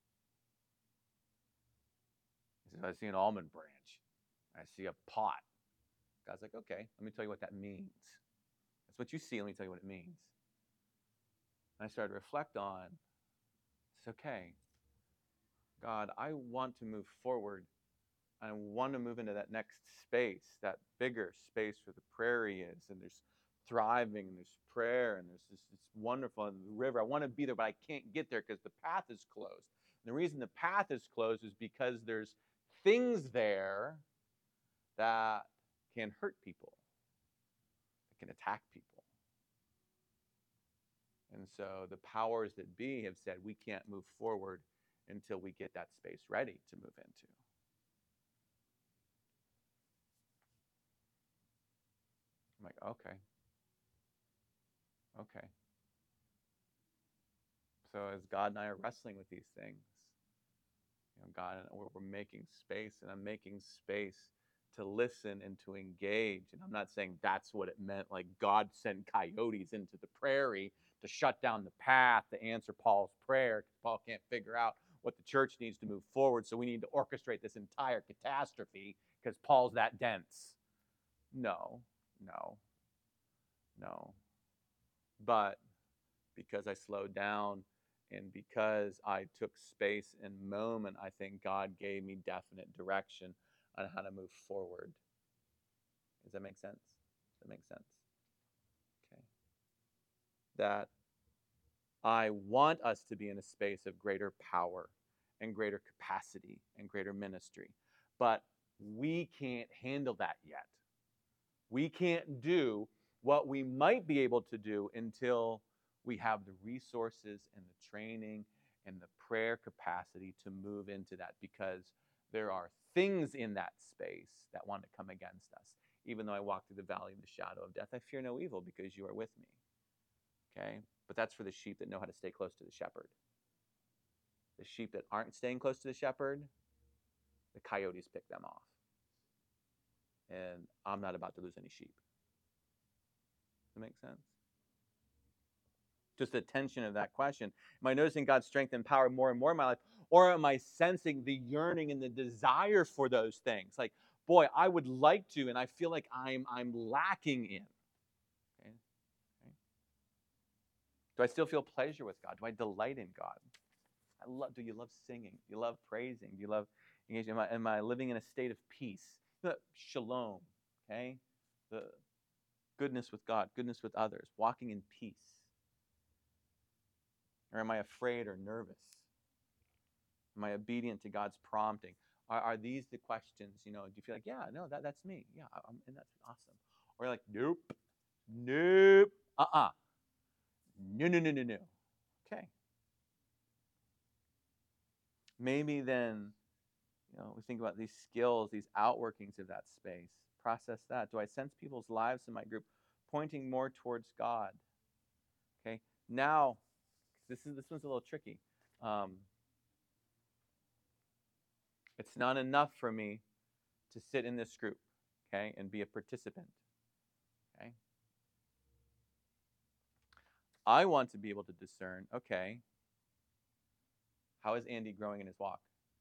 He says, I see an almond branch. I see a pot. God's like, okay, let me tell you what that means. That's what you see. Let me tell you what it means. And I started to reflect on, it's okay. God, I want to move forward. I want to move into that next space, that bigger space where the prairie is, and there's thriving, and there's prayer, and there's this, this wonderful and the river. I want to be there, but I can't get there because the path is closed. And the reason the path is closed is because there's things there that can hurt people, that can attack people. And so the powers that be have said we can't move forward until we get that space ready to move into. I'm like, okay. Okay. So as God and I are wrestling with these things, you know, God, we're, we're making space, and I'm making space to listen and to engage. And I'm not saying that's what it meant, like God sent coyotes into the prairie to shut down the path to answer Paul's prayer, because Paul can't figure out what the church needs to move forward. So we need to orchestrate this entire catastrophe because Paul's that dense. No, no, no. But because I slowed down and because I took space and moment, I think God gave me definite direction on how to move forward. Does that make sense? Does that make sense? Okay. That I want us to be in a space of greater power and greater capacity and greater ministry. But we can't handle that yet. We can't do what we might be able to do until we have the resources and the training and the prayer capacity to move into that, because there are things in that space that want to come against us. Even though I walk through the valley of the shadow of death, I fear no evil because you are with me. Okay? But that's for the sheep that know how to stay close to the shepherd. The sheep that aren't staying close to the shepherd, the coyotes pick them off. And I'm not about to lose any sheep. Does that make sense? Just the tension of that question. Am I noticing God's strength and power more and more in my life? Or am I sensing the yearning and the desire for those things? Like, boy, I would like to, and I feel like I'm I'm lacking in. Okay? Okay. Do I still feel pleasure with God? Do I delight in God? I love. Do you love singing? Do you love praising? Do you love engaging? Am I, am I living in a state of peace? Shalom. Okay? The goodness with God, goodness with others, walking in peace. Or am I afraid or nervous? Am I obedient to God's prompting? Are, are these the questions, you know, do you feel like, yeah, no, that, that's me. Yeah, I'm, and that's awesome. Or you're like, nope, nope, uh-uh. No, no, no, no, no. Okay. Maybe then, you know, we think about these skills, these outworkings of that space. Process that. Do I sense people's lives in my group pointing more towards God? Okay. Now, this is this one's a little tricky. Um, it's not enough for me to sit in this group, okay, and be a participant. Okay. I want to be able to discern, okay, how is Andy growing in his walk?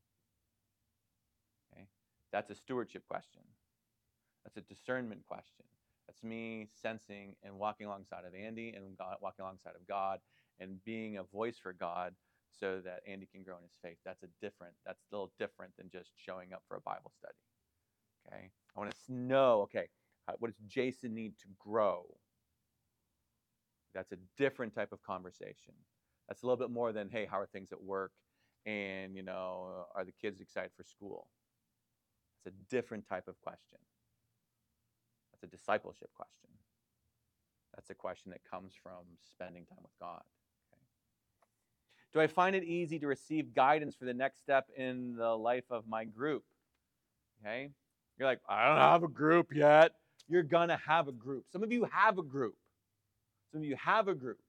Okay. That's a stewardship question. That's a discernment question. That's me sensing and walking alongside of Andy and God, walking alongside of God and being a voice for God so that Andy can grow in his faith. That's a different, that's a little different than just showing up for a Bible study. Okay. I want to know, okay, what does Jason need to grow? That's a different type of conversation. That's a little bit more than, hey, how are things at work? And, you know, are the kids excited for school? It's a different type of question. That's a discipleship question. That's a question that comes from spending time with God. Okay. Do I find it easy to receive guidance for the next step in the life of my group? Okay. You're like, I don't have a group yet. You're going to have a group. Some of you have a group. Some of you have a group.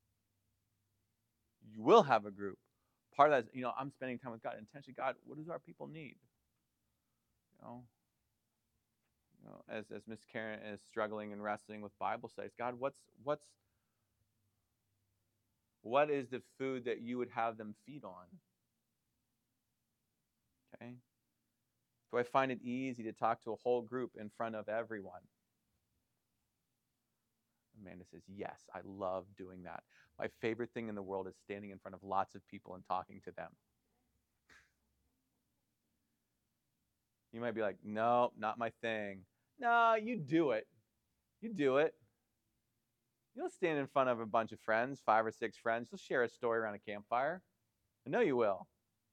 You will have a group. Part of that is, you know, I'm spending time with God. Intentionally, God, what does our people need? You know, you know as as Miss Karen is struggling and wrestling with Bible studies, God, what's what's what is the food that you would have them feed on? Okay. Do I find it easy to talk to a whole group in front of everyone? Amanda says, yes, I love doing that. My favorite thing in the world is standing in front of lots of people and talking to them. You might be like, no, not my thing. No, you do it. You do it. You'll stand in front of a bunch of friends, five or six friends. You'll share a story around a campfire. I know you will.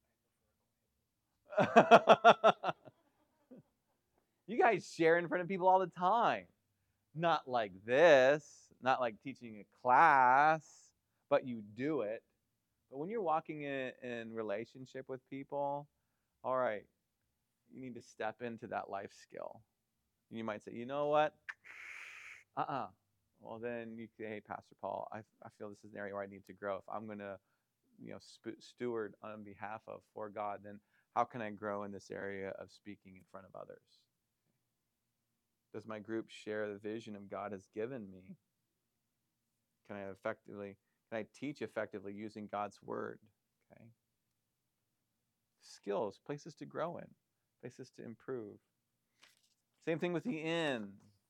You guys share in front of people all the time. Not like this, not like teaching a class, but you do it. But when you're walking in, in relationship with people, all right, you need to step into that life skill. And you might say, you know what? Uh-uh. Well, then you say, hey, Pastor Paul, I, I feel this is an area where I need to grow. If I'm going to, you know, sp- steward on behalf of for God, then how can I grow in this area of speaking in front of others? Does my group share the vision of God has given me? Can I effectively, can I teach effectively using God's word? Okay. Skills, places to grow in, places to improve. Same thing with the in.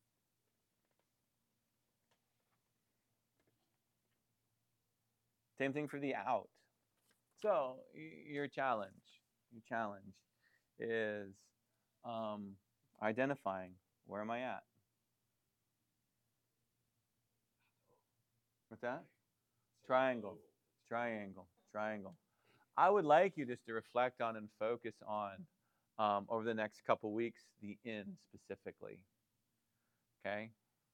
Same thing for the out. So your challenge, your challenge is um, identifying, where am I at? What's that? Triangle, triangle, triangle. I would like you just to reflect on and focus on, um, over the next couple weeks, the in specifically. Okay?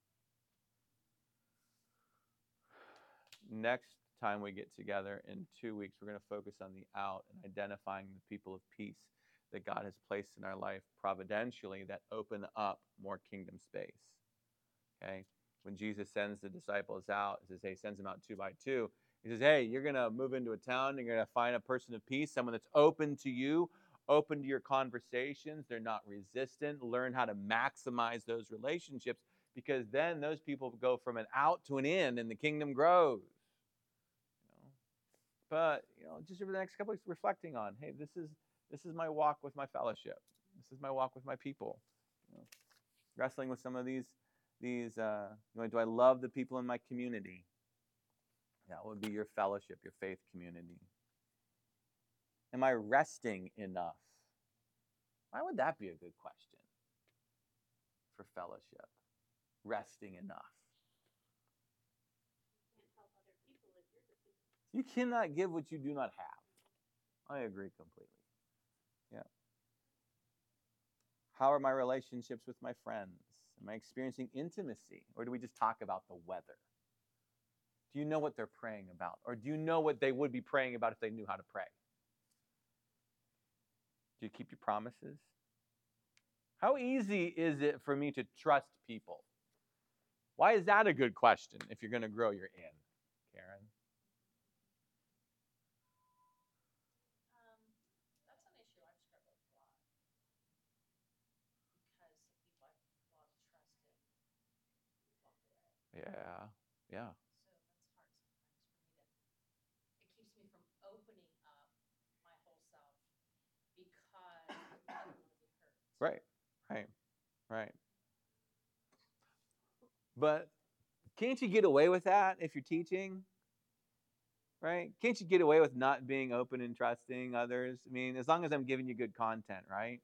Next time we get together in two weeks, we're going to focus on the out and identifying the people of peace that God has placed in our life providentially that open up more kingdom space. Okay? When Jesus sends the disciples out, he says, hey, sends them out two by two. He says, hey, you're going to move into a town. You're going to find a person of peace, someone that's open to you, open to your conversations. They're not resistant. Learn how to maximize those relationships, because then those people go from an out to an in and the kingdom grows. You know? But, you know, just over the next couple of weeks, reflecting on, hey, this is this is my walk with my fellowship. This is my walk with my people. You know, wrestling with some of these these uh, you know, do I love the people in my community? That would be your fellowship, your faith community. Am I resting enough? Why would that be a good question for fellowship? Resting enough. You cannot give what you do not have. I agree completely. Yeah. How are my relationships with my friends? Am I experiencing intimacy? Or do we just talk about the weather? Do you know what they're praying about? Or do you know what they would be praying about if they knew how to pray? Do you keep your promises? How easy is it for me to trust people? Why is that a good question if you're going to grow your in, Karen? Um, that's an issue I've struggled with a lot because of people I've lost trust in walked away. Yeah, yeah. So that's hard sometimes for me to, it keeps me from opening up my whole self because I don't want to be hurt. Right, right, right. But can't you get away with that if you're teaching? Right? Can't you get away with not being open and trusting others? I mean, as long as I'm giving you good content, right?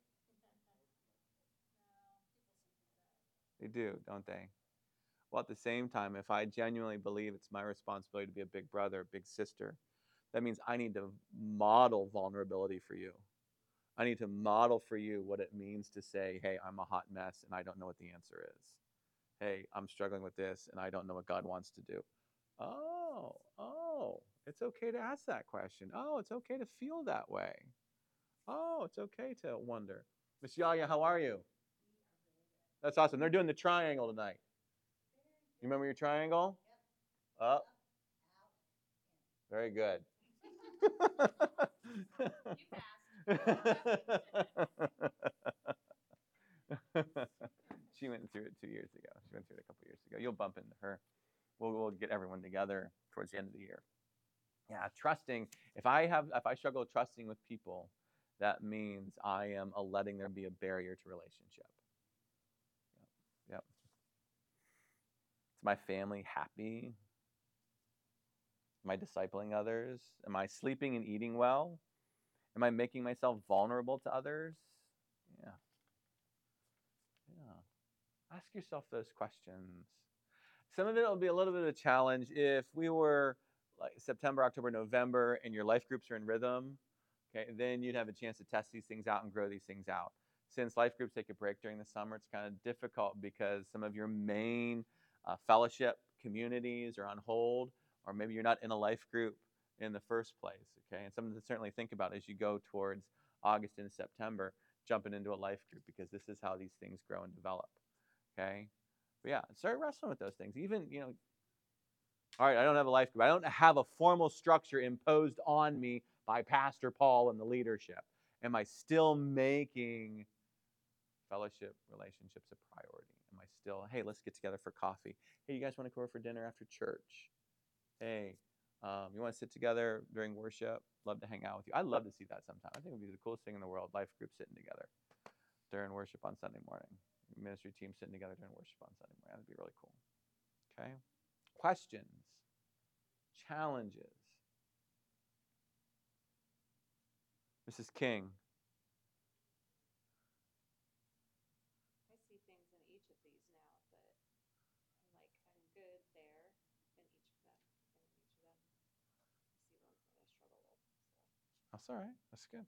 No, people They do, don't they? Well, at the same time, if I genuinely believe it's my responsibility to be a big brother, a big sister, that means I need to model vulnerability for you. I need to model for you what it means to say, hey, I'm a hot mess and I don't know what the answer is. Hey, I'm struggling with this and I don't know what God wants to do. Oh, oh, it's okay to ask that question. Oh, it's okay to feel that way. Oh, it's okay to wonder. Miss Yaya, how are you? That's awesome. They're doing the triangle tonight. You remember your triangle? Up. Very good. She went through it two years ago. She went through it a couple years ago. You'll bump into her. We'll, we'll get everyone together towards the end of the year. Yeah, trusting. If I have, if I struggle trusting with people, that means I am a letting there be a barrier to relationship. Yep. Yep. Is my family happy? Am I discipling others? Am I sleeping and eating well? Am I making myself vulnerable to others? Yeah. Yeah. Ask yourself those questions. Some of it will be a little bit of a challenge if we were like September, October, November, and your life groups are in rhythm. Okay, then you'd have a chance to test these things out and grow these things out. Since life groups take a break during the summer, it's kind of difficult because some of your main uh, fellowship communities are on hold, or maybe you're not in a life group in the first place. Okay, and something to certainly think about as you go towards August and September, jumping into a life group, because this is how these things grow and develop. Okay, but yeah, start wrestling with those things. Even, you know, all right, I don't have a life group. I don't have a formal structure imposed on me by Pastor Paul and the leadership. Am I still making fellowship relationships a priority? Am I still, hey, let's get together for coffee. Hey, you guys want to come over for dinner after church? Hey, um, you want to sit together during worship? Love to hang out with you. I'd love to see that sometime. I think it would be the coolest thing in the world, life group sitting together during worship on Sunday morning. Ministry team sitting together during worship on Sunday morning. That'd be really cool. Okay? Questions, challenges. Missus King. I see things in each of these now that I'm like, I'm good there in each of them. And in each of them, I see ones that I struggle with. So. That's all right. That's good.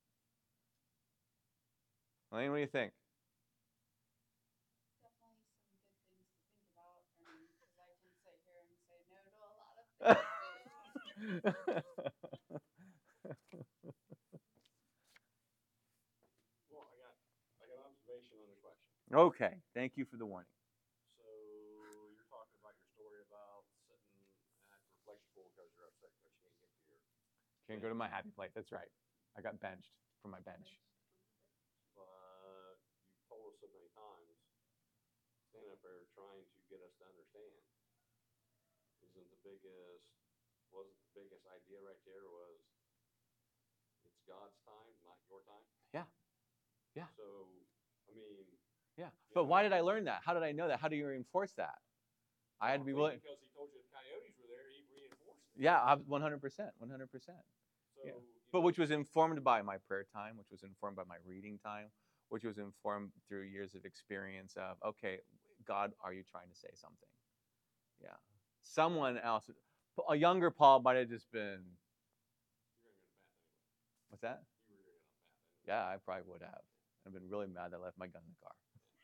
Elaine, what do you think? Definitely some good things to think about, and because I can sit here and say no to a lot of things. Well, I got, I got observation on the question. Okay. Thank you for the warning. So you're talking about your story about sitting at the reflection pool because you're upset because you can't get to your. Can't go to my happy place. That's right. I got benched from my bench. But you've told us so many times, stand up there trying to get us to understand. Isn't the biggest, wasn't the biggest idea right there was it's God's time, not your time? Yeah. Yeah. So, I mean. Yeah. you But know, why did I learn that? How did I know that? How do you reinforce that? I had to be probably willing. Because he told you the coyotes were there, he reinforced it. Yeah, I- one hundred percent. one hundred percent. So, Yeah. you But know, which was informed by my prayer time, which was informed by my reading time, which was informed through years of experience of, okay, God, are you trying to say something? Yeah. Someone else, a younger Paul might have just been, you're gonna go to bat anyway. what's that? You were gonna go to bat anyway. Yeah, I probably would have. I've been really mad that I left my gun in the car.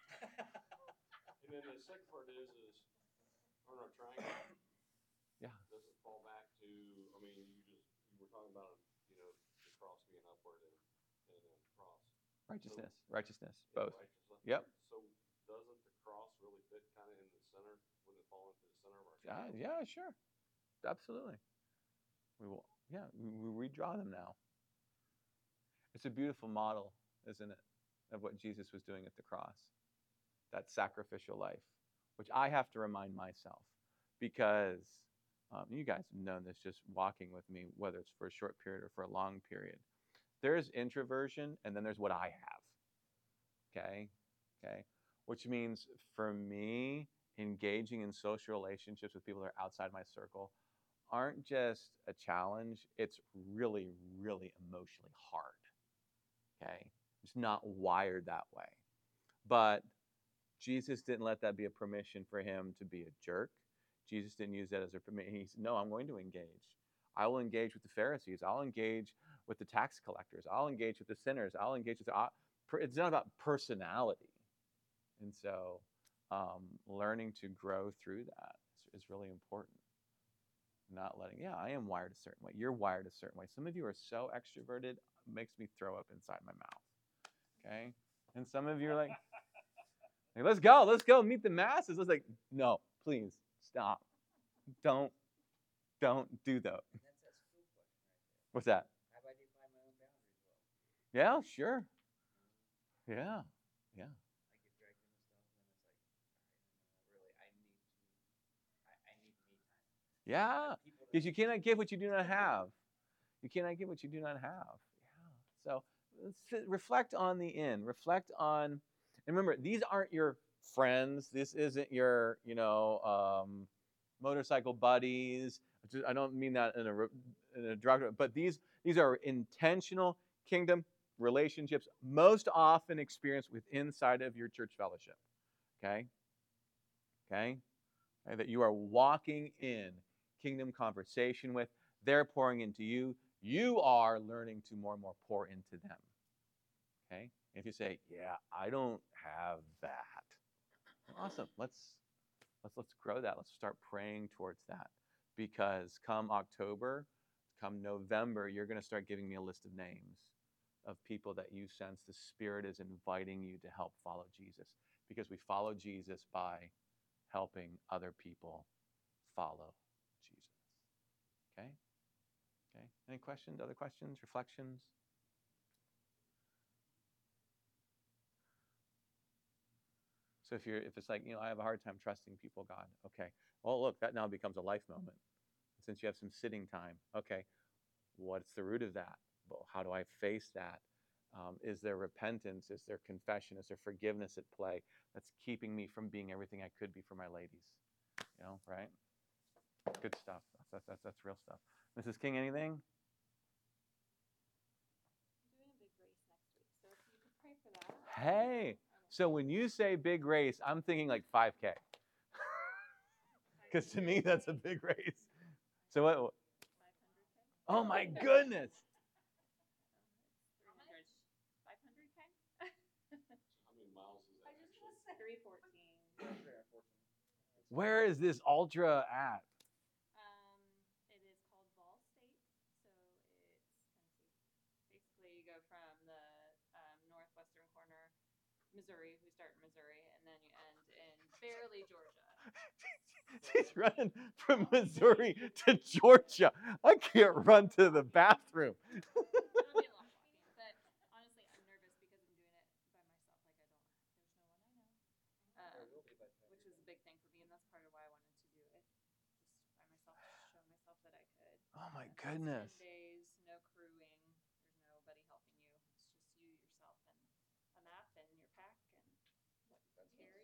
And then the second part is, is on our triangle. Yeah. Does it fall back to? I mean, you just you were talking about, you know, the cross being upward and and then cross. Righteousness, righteousness, Yeah, both. righteousness. Yep. So doesn't the cross really fit kind of in the center? Wouldn't it fall into the center of our? Yeah, scale? yeah, sure. Absolutely. We will, yeah, we, we redraw them now. It's a beautiful model, isn't it, of what Jesus was doing at the cross. That sacrificial life, which I have to remind myself because um, you guys have known this just walking with me, whether it's for a short period or for a long period. There's introversion and then there's what I have. Okay? Okay? Which means for me, engaging in social relationships with people that are outside my circle aren't just a challenge, it's really, really emotionally hard. Okay? It's not wired that way. But Jesus didn't let that be a permission for him to be a jerk. Jesus didn't use that as a permission. He said, no, I'm going to engage. I will engage with the Pharisees. I'll engage with the tax collectors. I'll engage with the sinners. I'll engage with the, uh, it's not about personality. And so um, learning to grow through that is, is really important. Not letting, yeah, I am wired a certain way. You're wired a certain way. Some of you are so extroverted, it makes me throw up inside my mouth. Okay? And some of you are like, hey, let's go, let's go meet the masses. Let's like, no, please stop. Don't, don't do that. And that's that school question right there. What's that? Have I defined my own boundaries well? Yeah, sure. Yeah, yeah. I get dragged into stuff, and then it's like, all right, no, no, no, really, I need to, I, I need me time. Yeah, People that- because you cannot give what you do not have. You cannot give what you do not have. Yeah. So let's sit- reflect on the end. Reflect on, and remember, these aren't your friends. This isn't your, you know, um, motorcycle buddies. I don't mean that in a in a derogatory, but these these are intentional kingdom relationships, most often experienced with inside of your church fellowship. Okay. Okay. Okay, that you are walking in kingdom conversation with. They're pouring into you. You are learning to more and more pour into them. Okay? If you say, yeah, I don't have that. Awesome. Let's let's let's grow that. Let's start praying towards that. Because come October, come November, you're going to start giving me a list of names of people that you sense the Spirit is inviting you to help follow Jesus. Because we follow Jesus by helping other people follow Jesus. Okay? Okay. Any questions? Other questions? Reflections? So if you're if it's like, you know, I have a hard time trusting people, God. Okay. Well, look, that now becomes a life moment. Since you have some sitting time, okay, what's the root of that? Well, how do I face that? Um, is there repentance? Is there confession? Is there forgiveness at play that's keeping me from being everything I could be for my ladies? You know, right? Good stuff. That's that's that's real stuff. Missus King, anything? I'm doing a big race next week, so if you could pray for that. Hey, so when you say big race, I'm thinking like five K. Because to me, that's a big race. So what? five hundred K. Oh my goodness. Where is this ultra at? Um, it is called Vol State, so it's Tennessee. Basically, you go from the um, northwestern corner, Missouri. We start in Missouri, and then you end in barely Georgia. She's running from Missouri to Georgia. I can't run to the bathroom. It'll be a long walking, but honestly, I'm nervous because I'm doing it by myself. Like I don't, there's no one I know, um, There will be by the time which you're was a big thing for me, and that's part of why I wanted to do it, just by myself, to show myself that I could. Oh my And it's goodness. Ten days, no crewing. There's nobody helping you. It's just you, yourself, and a map and your pack and what you That's carry.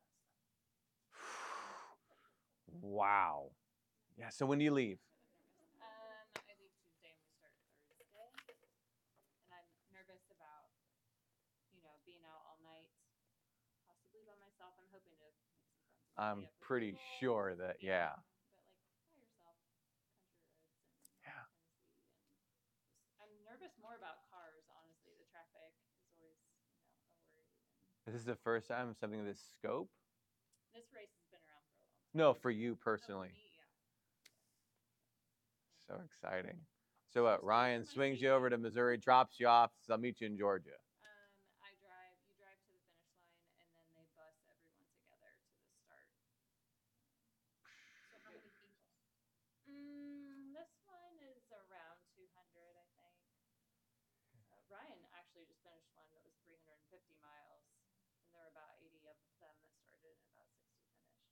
Wow. Yeah, so when do you leave? Um, I leave Tuesday and we start Thursday, and I'm nervous about, you know, being out all night, possibly by myself. I'm hoping to make some friends. and I'm meet up with pretty people. sure that, yeah. But like by yourself, country roads and Yeah. Tennessee, and just I'm nervous more about cars. Honestly, the traffic is always, you know, a worry. And Is this the first time something of this scope? this race has been around for a long time. No, for you Oh, for personally. me, yeah. So exciting. So what? Just wait Ryan for my swings you safety. over to Missouri, drops you off. So I'll meet you in Georgia. Um, I drive. You drive to the finish line, and then they bus everyone together to the start. So how many people? Mm, this one is around two hundred, I think. Uh, Ryan actually just finished one that was three hundred fifty miles, and there were about eighty of them that started and about sixty finished.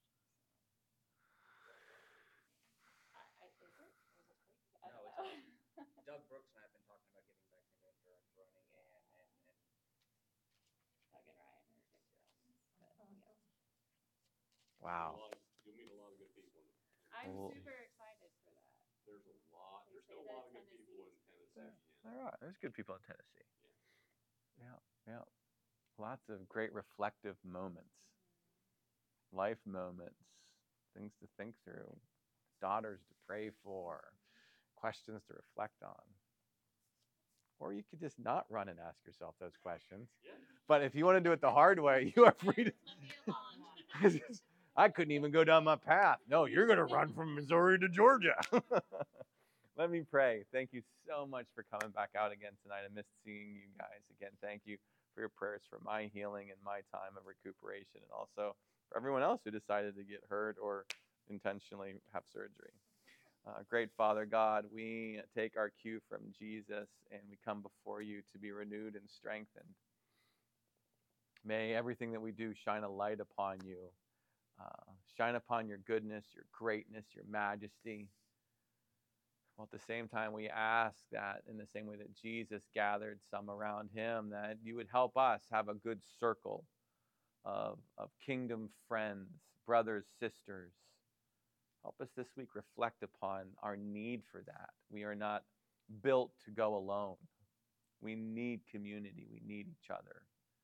So, I, I, is it? Or is it crazy? I No, don't it's know. Doug Brooks and I have been talking about getting back into endurance running, and and, and Doug and Ryan are ridiculous. But, Oh, yeah. Wow. You'll meet a lot of- You'll meet a lot of good people. I'm Cool. super excited for that. There's a lot, They there's say still a that lot of good people in Tennessee's Tennessee. There, yeah. there are. There's good people in Tennessee. Yeah, yeah. Lots of great reflective moments, life moments, things to think through, daughters to pray for, questions to reflect on. Or you could just not run and ask yourself those questions. Yeah. But if you want to do it the hard way, you are free to. Let me along. I couldn't even go down my path. No, you're going to run from Missouri to Georgia. Let me pray. Thank you so much for coming back out again tonight. I missed seeing you guys again. Thank you for your prayers for my healing and my time of recuperation, and also for everyone else who decided to get hurt or intentionally have surgery. Uh, great Father God, we take our cue from Jesus and we come before you to be renewed and strengthened. May everything that we do shine a light upon you, uh, shine upon your goodness, your greatness, your majesty. While at the same time, we ask that in the same way that Jesus gathered some around him, that you would help us have a good circle of, of kingdom friends, brothers, sisters. Help us this week reflect upon our need for that. We are not built to go alone. We need community. We need each other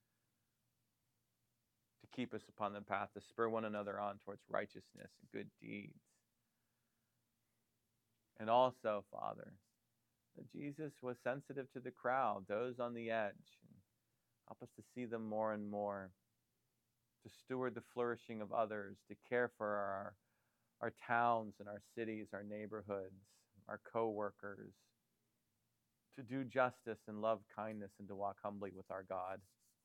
to keep us upon the path, to spur one another on towards righteousness and good deeds. And also, Father, that Jesus was sensitive to the crowd, those on the edge. And help us to see them more and more, to steward the flourishing of others, to care for our our towns and our cities, our neighborhoods, our co-workers, to do justice and love kindness and to walk humbly with our God.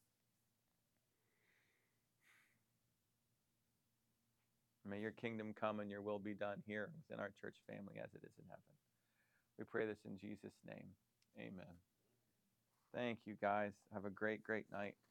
May your kingdom come and your will be done here within our church family as it is in heaven. We pray this in Jesus' name. Amen. Thank you, guys. Have a great, great night.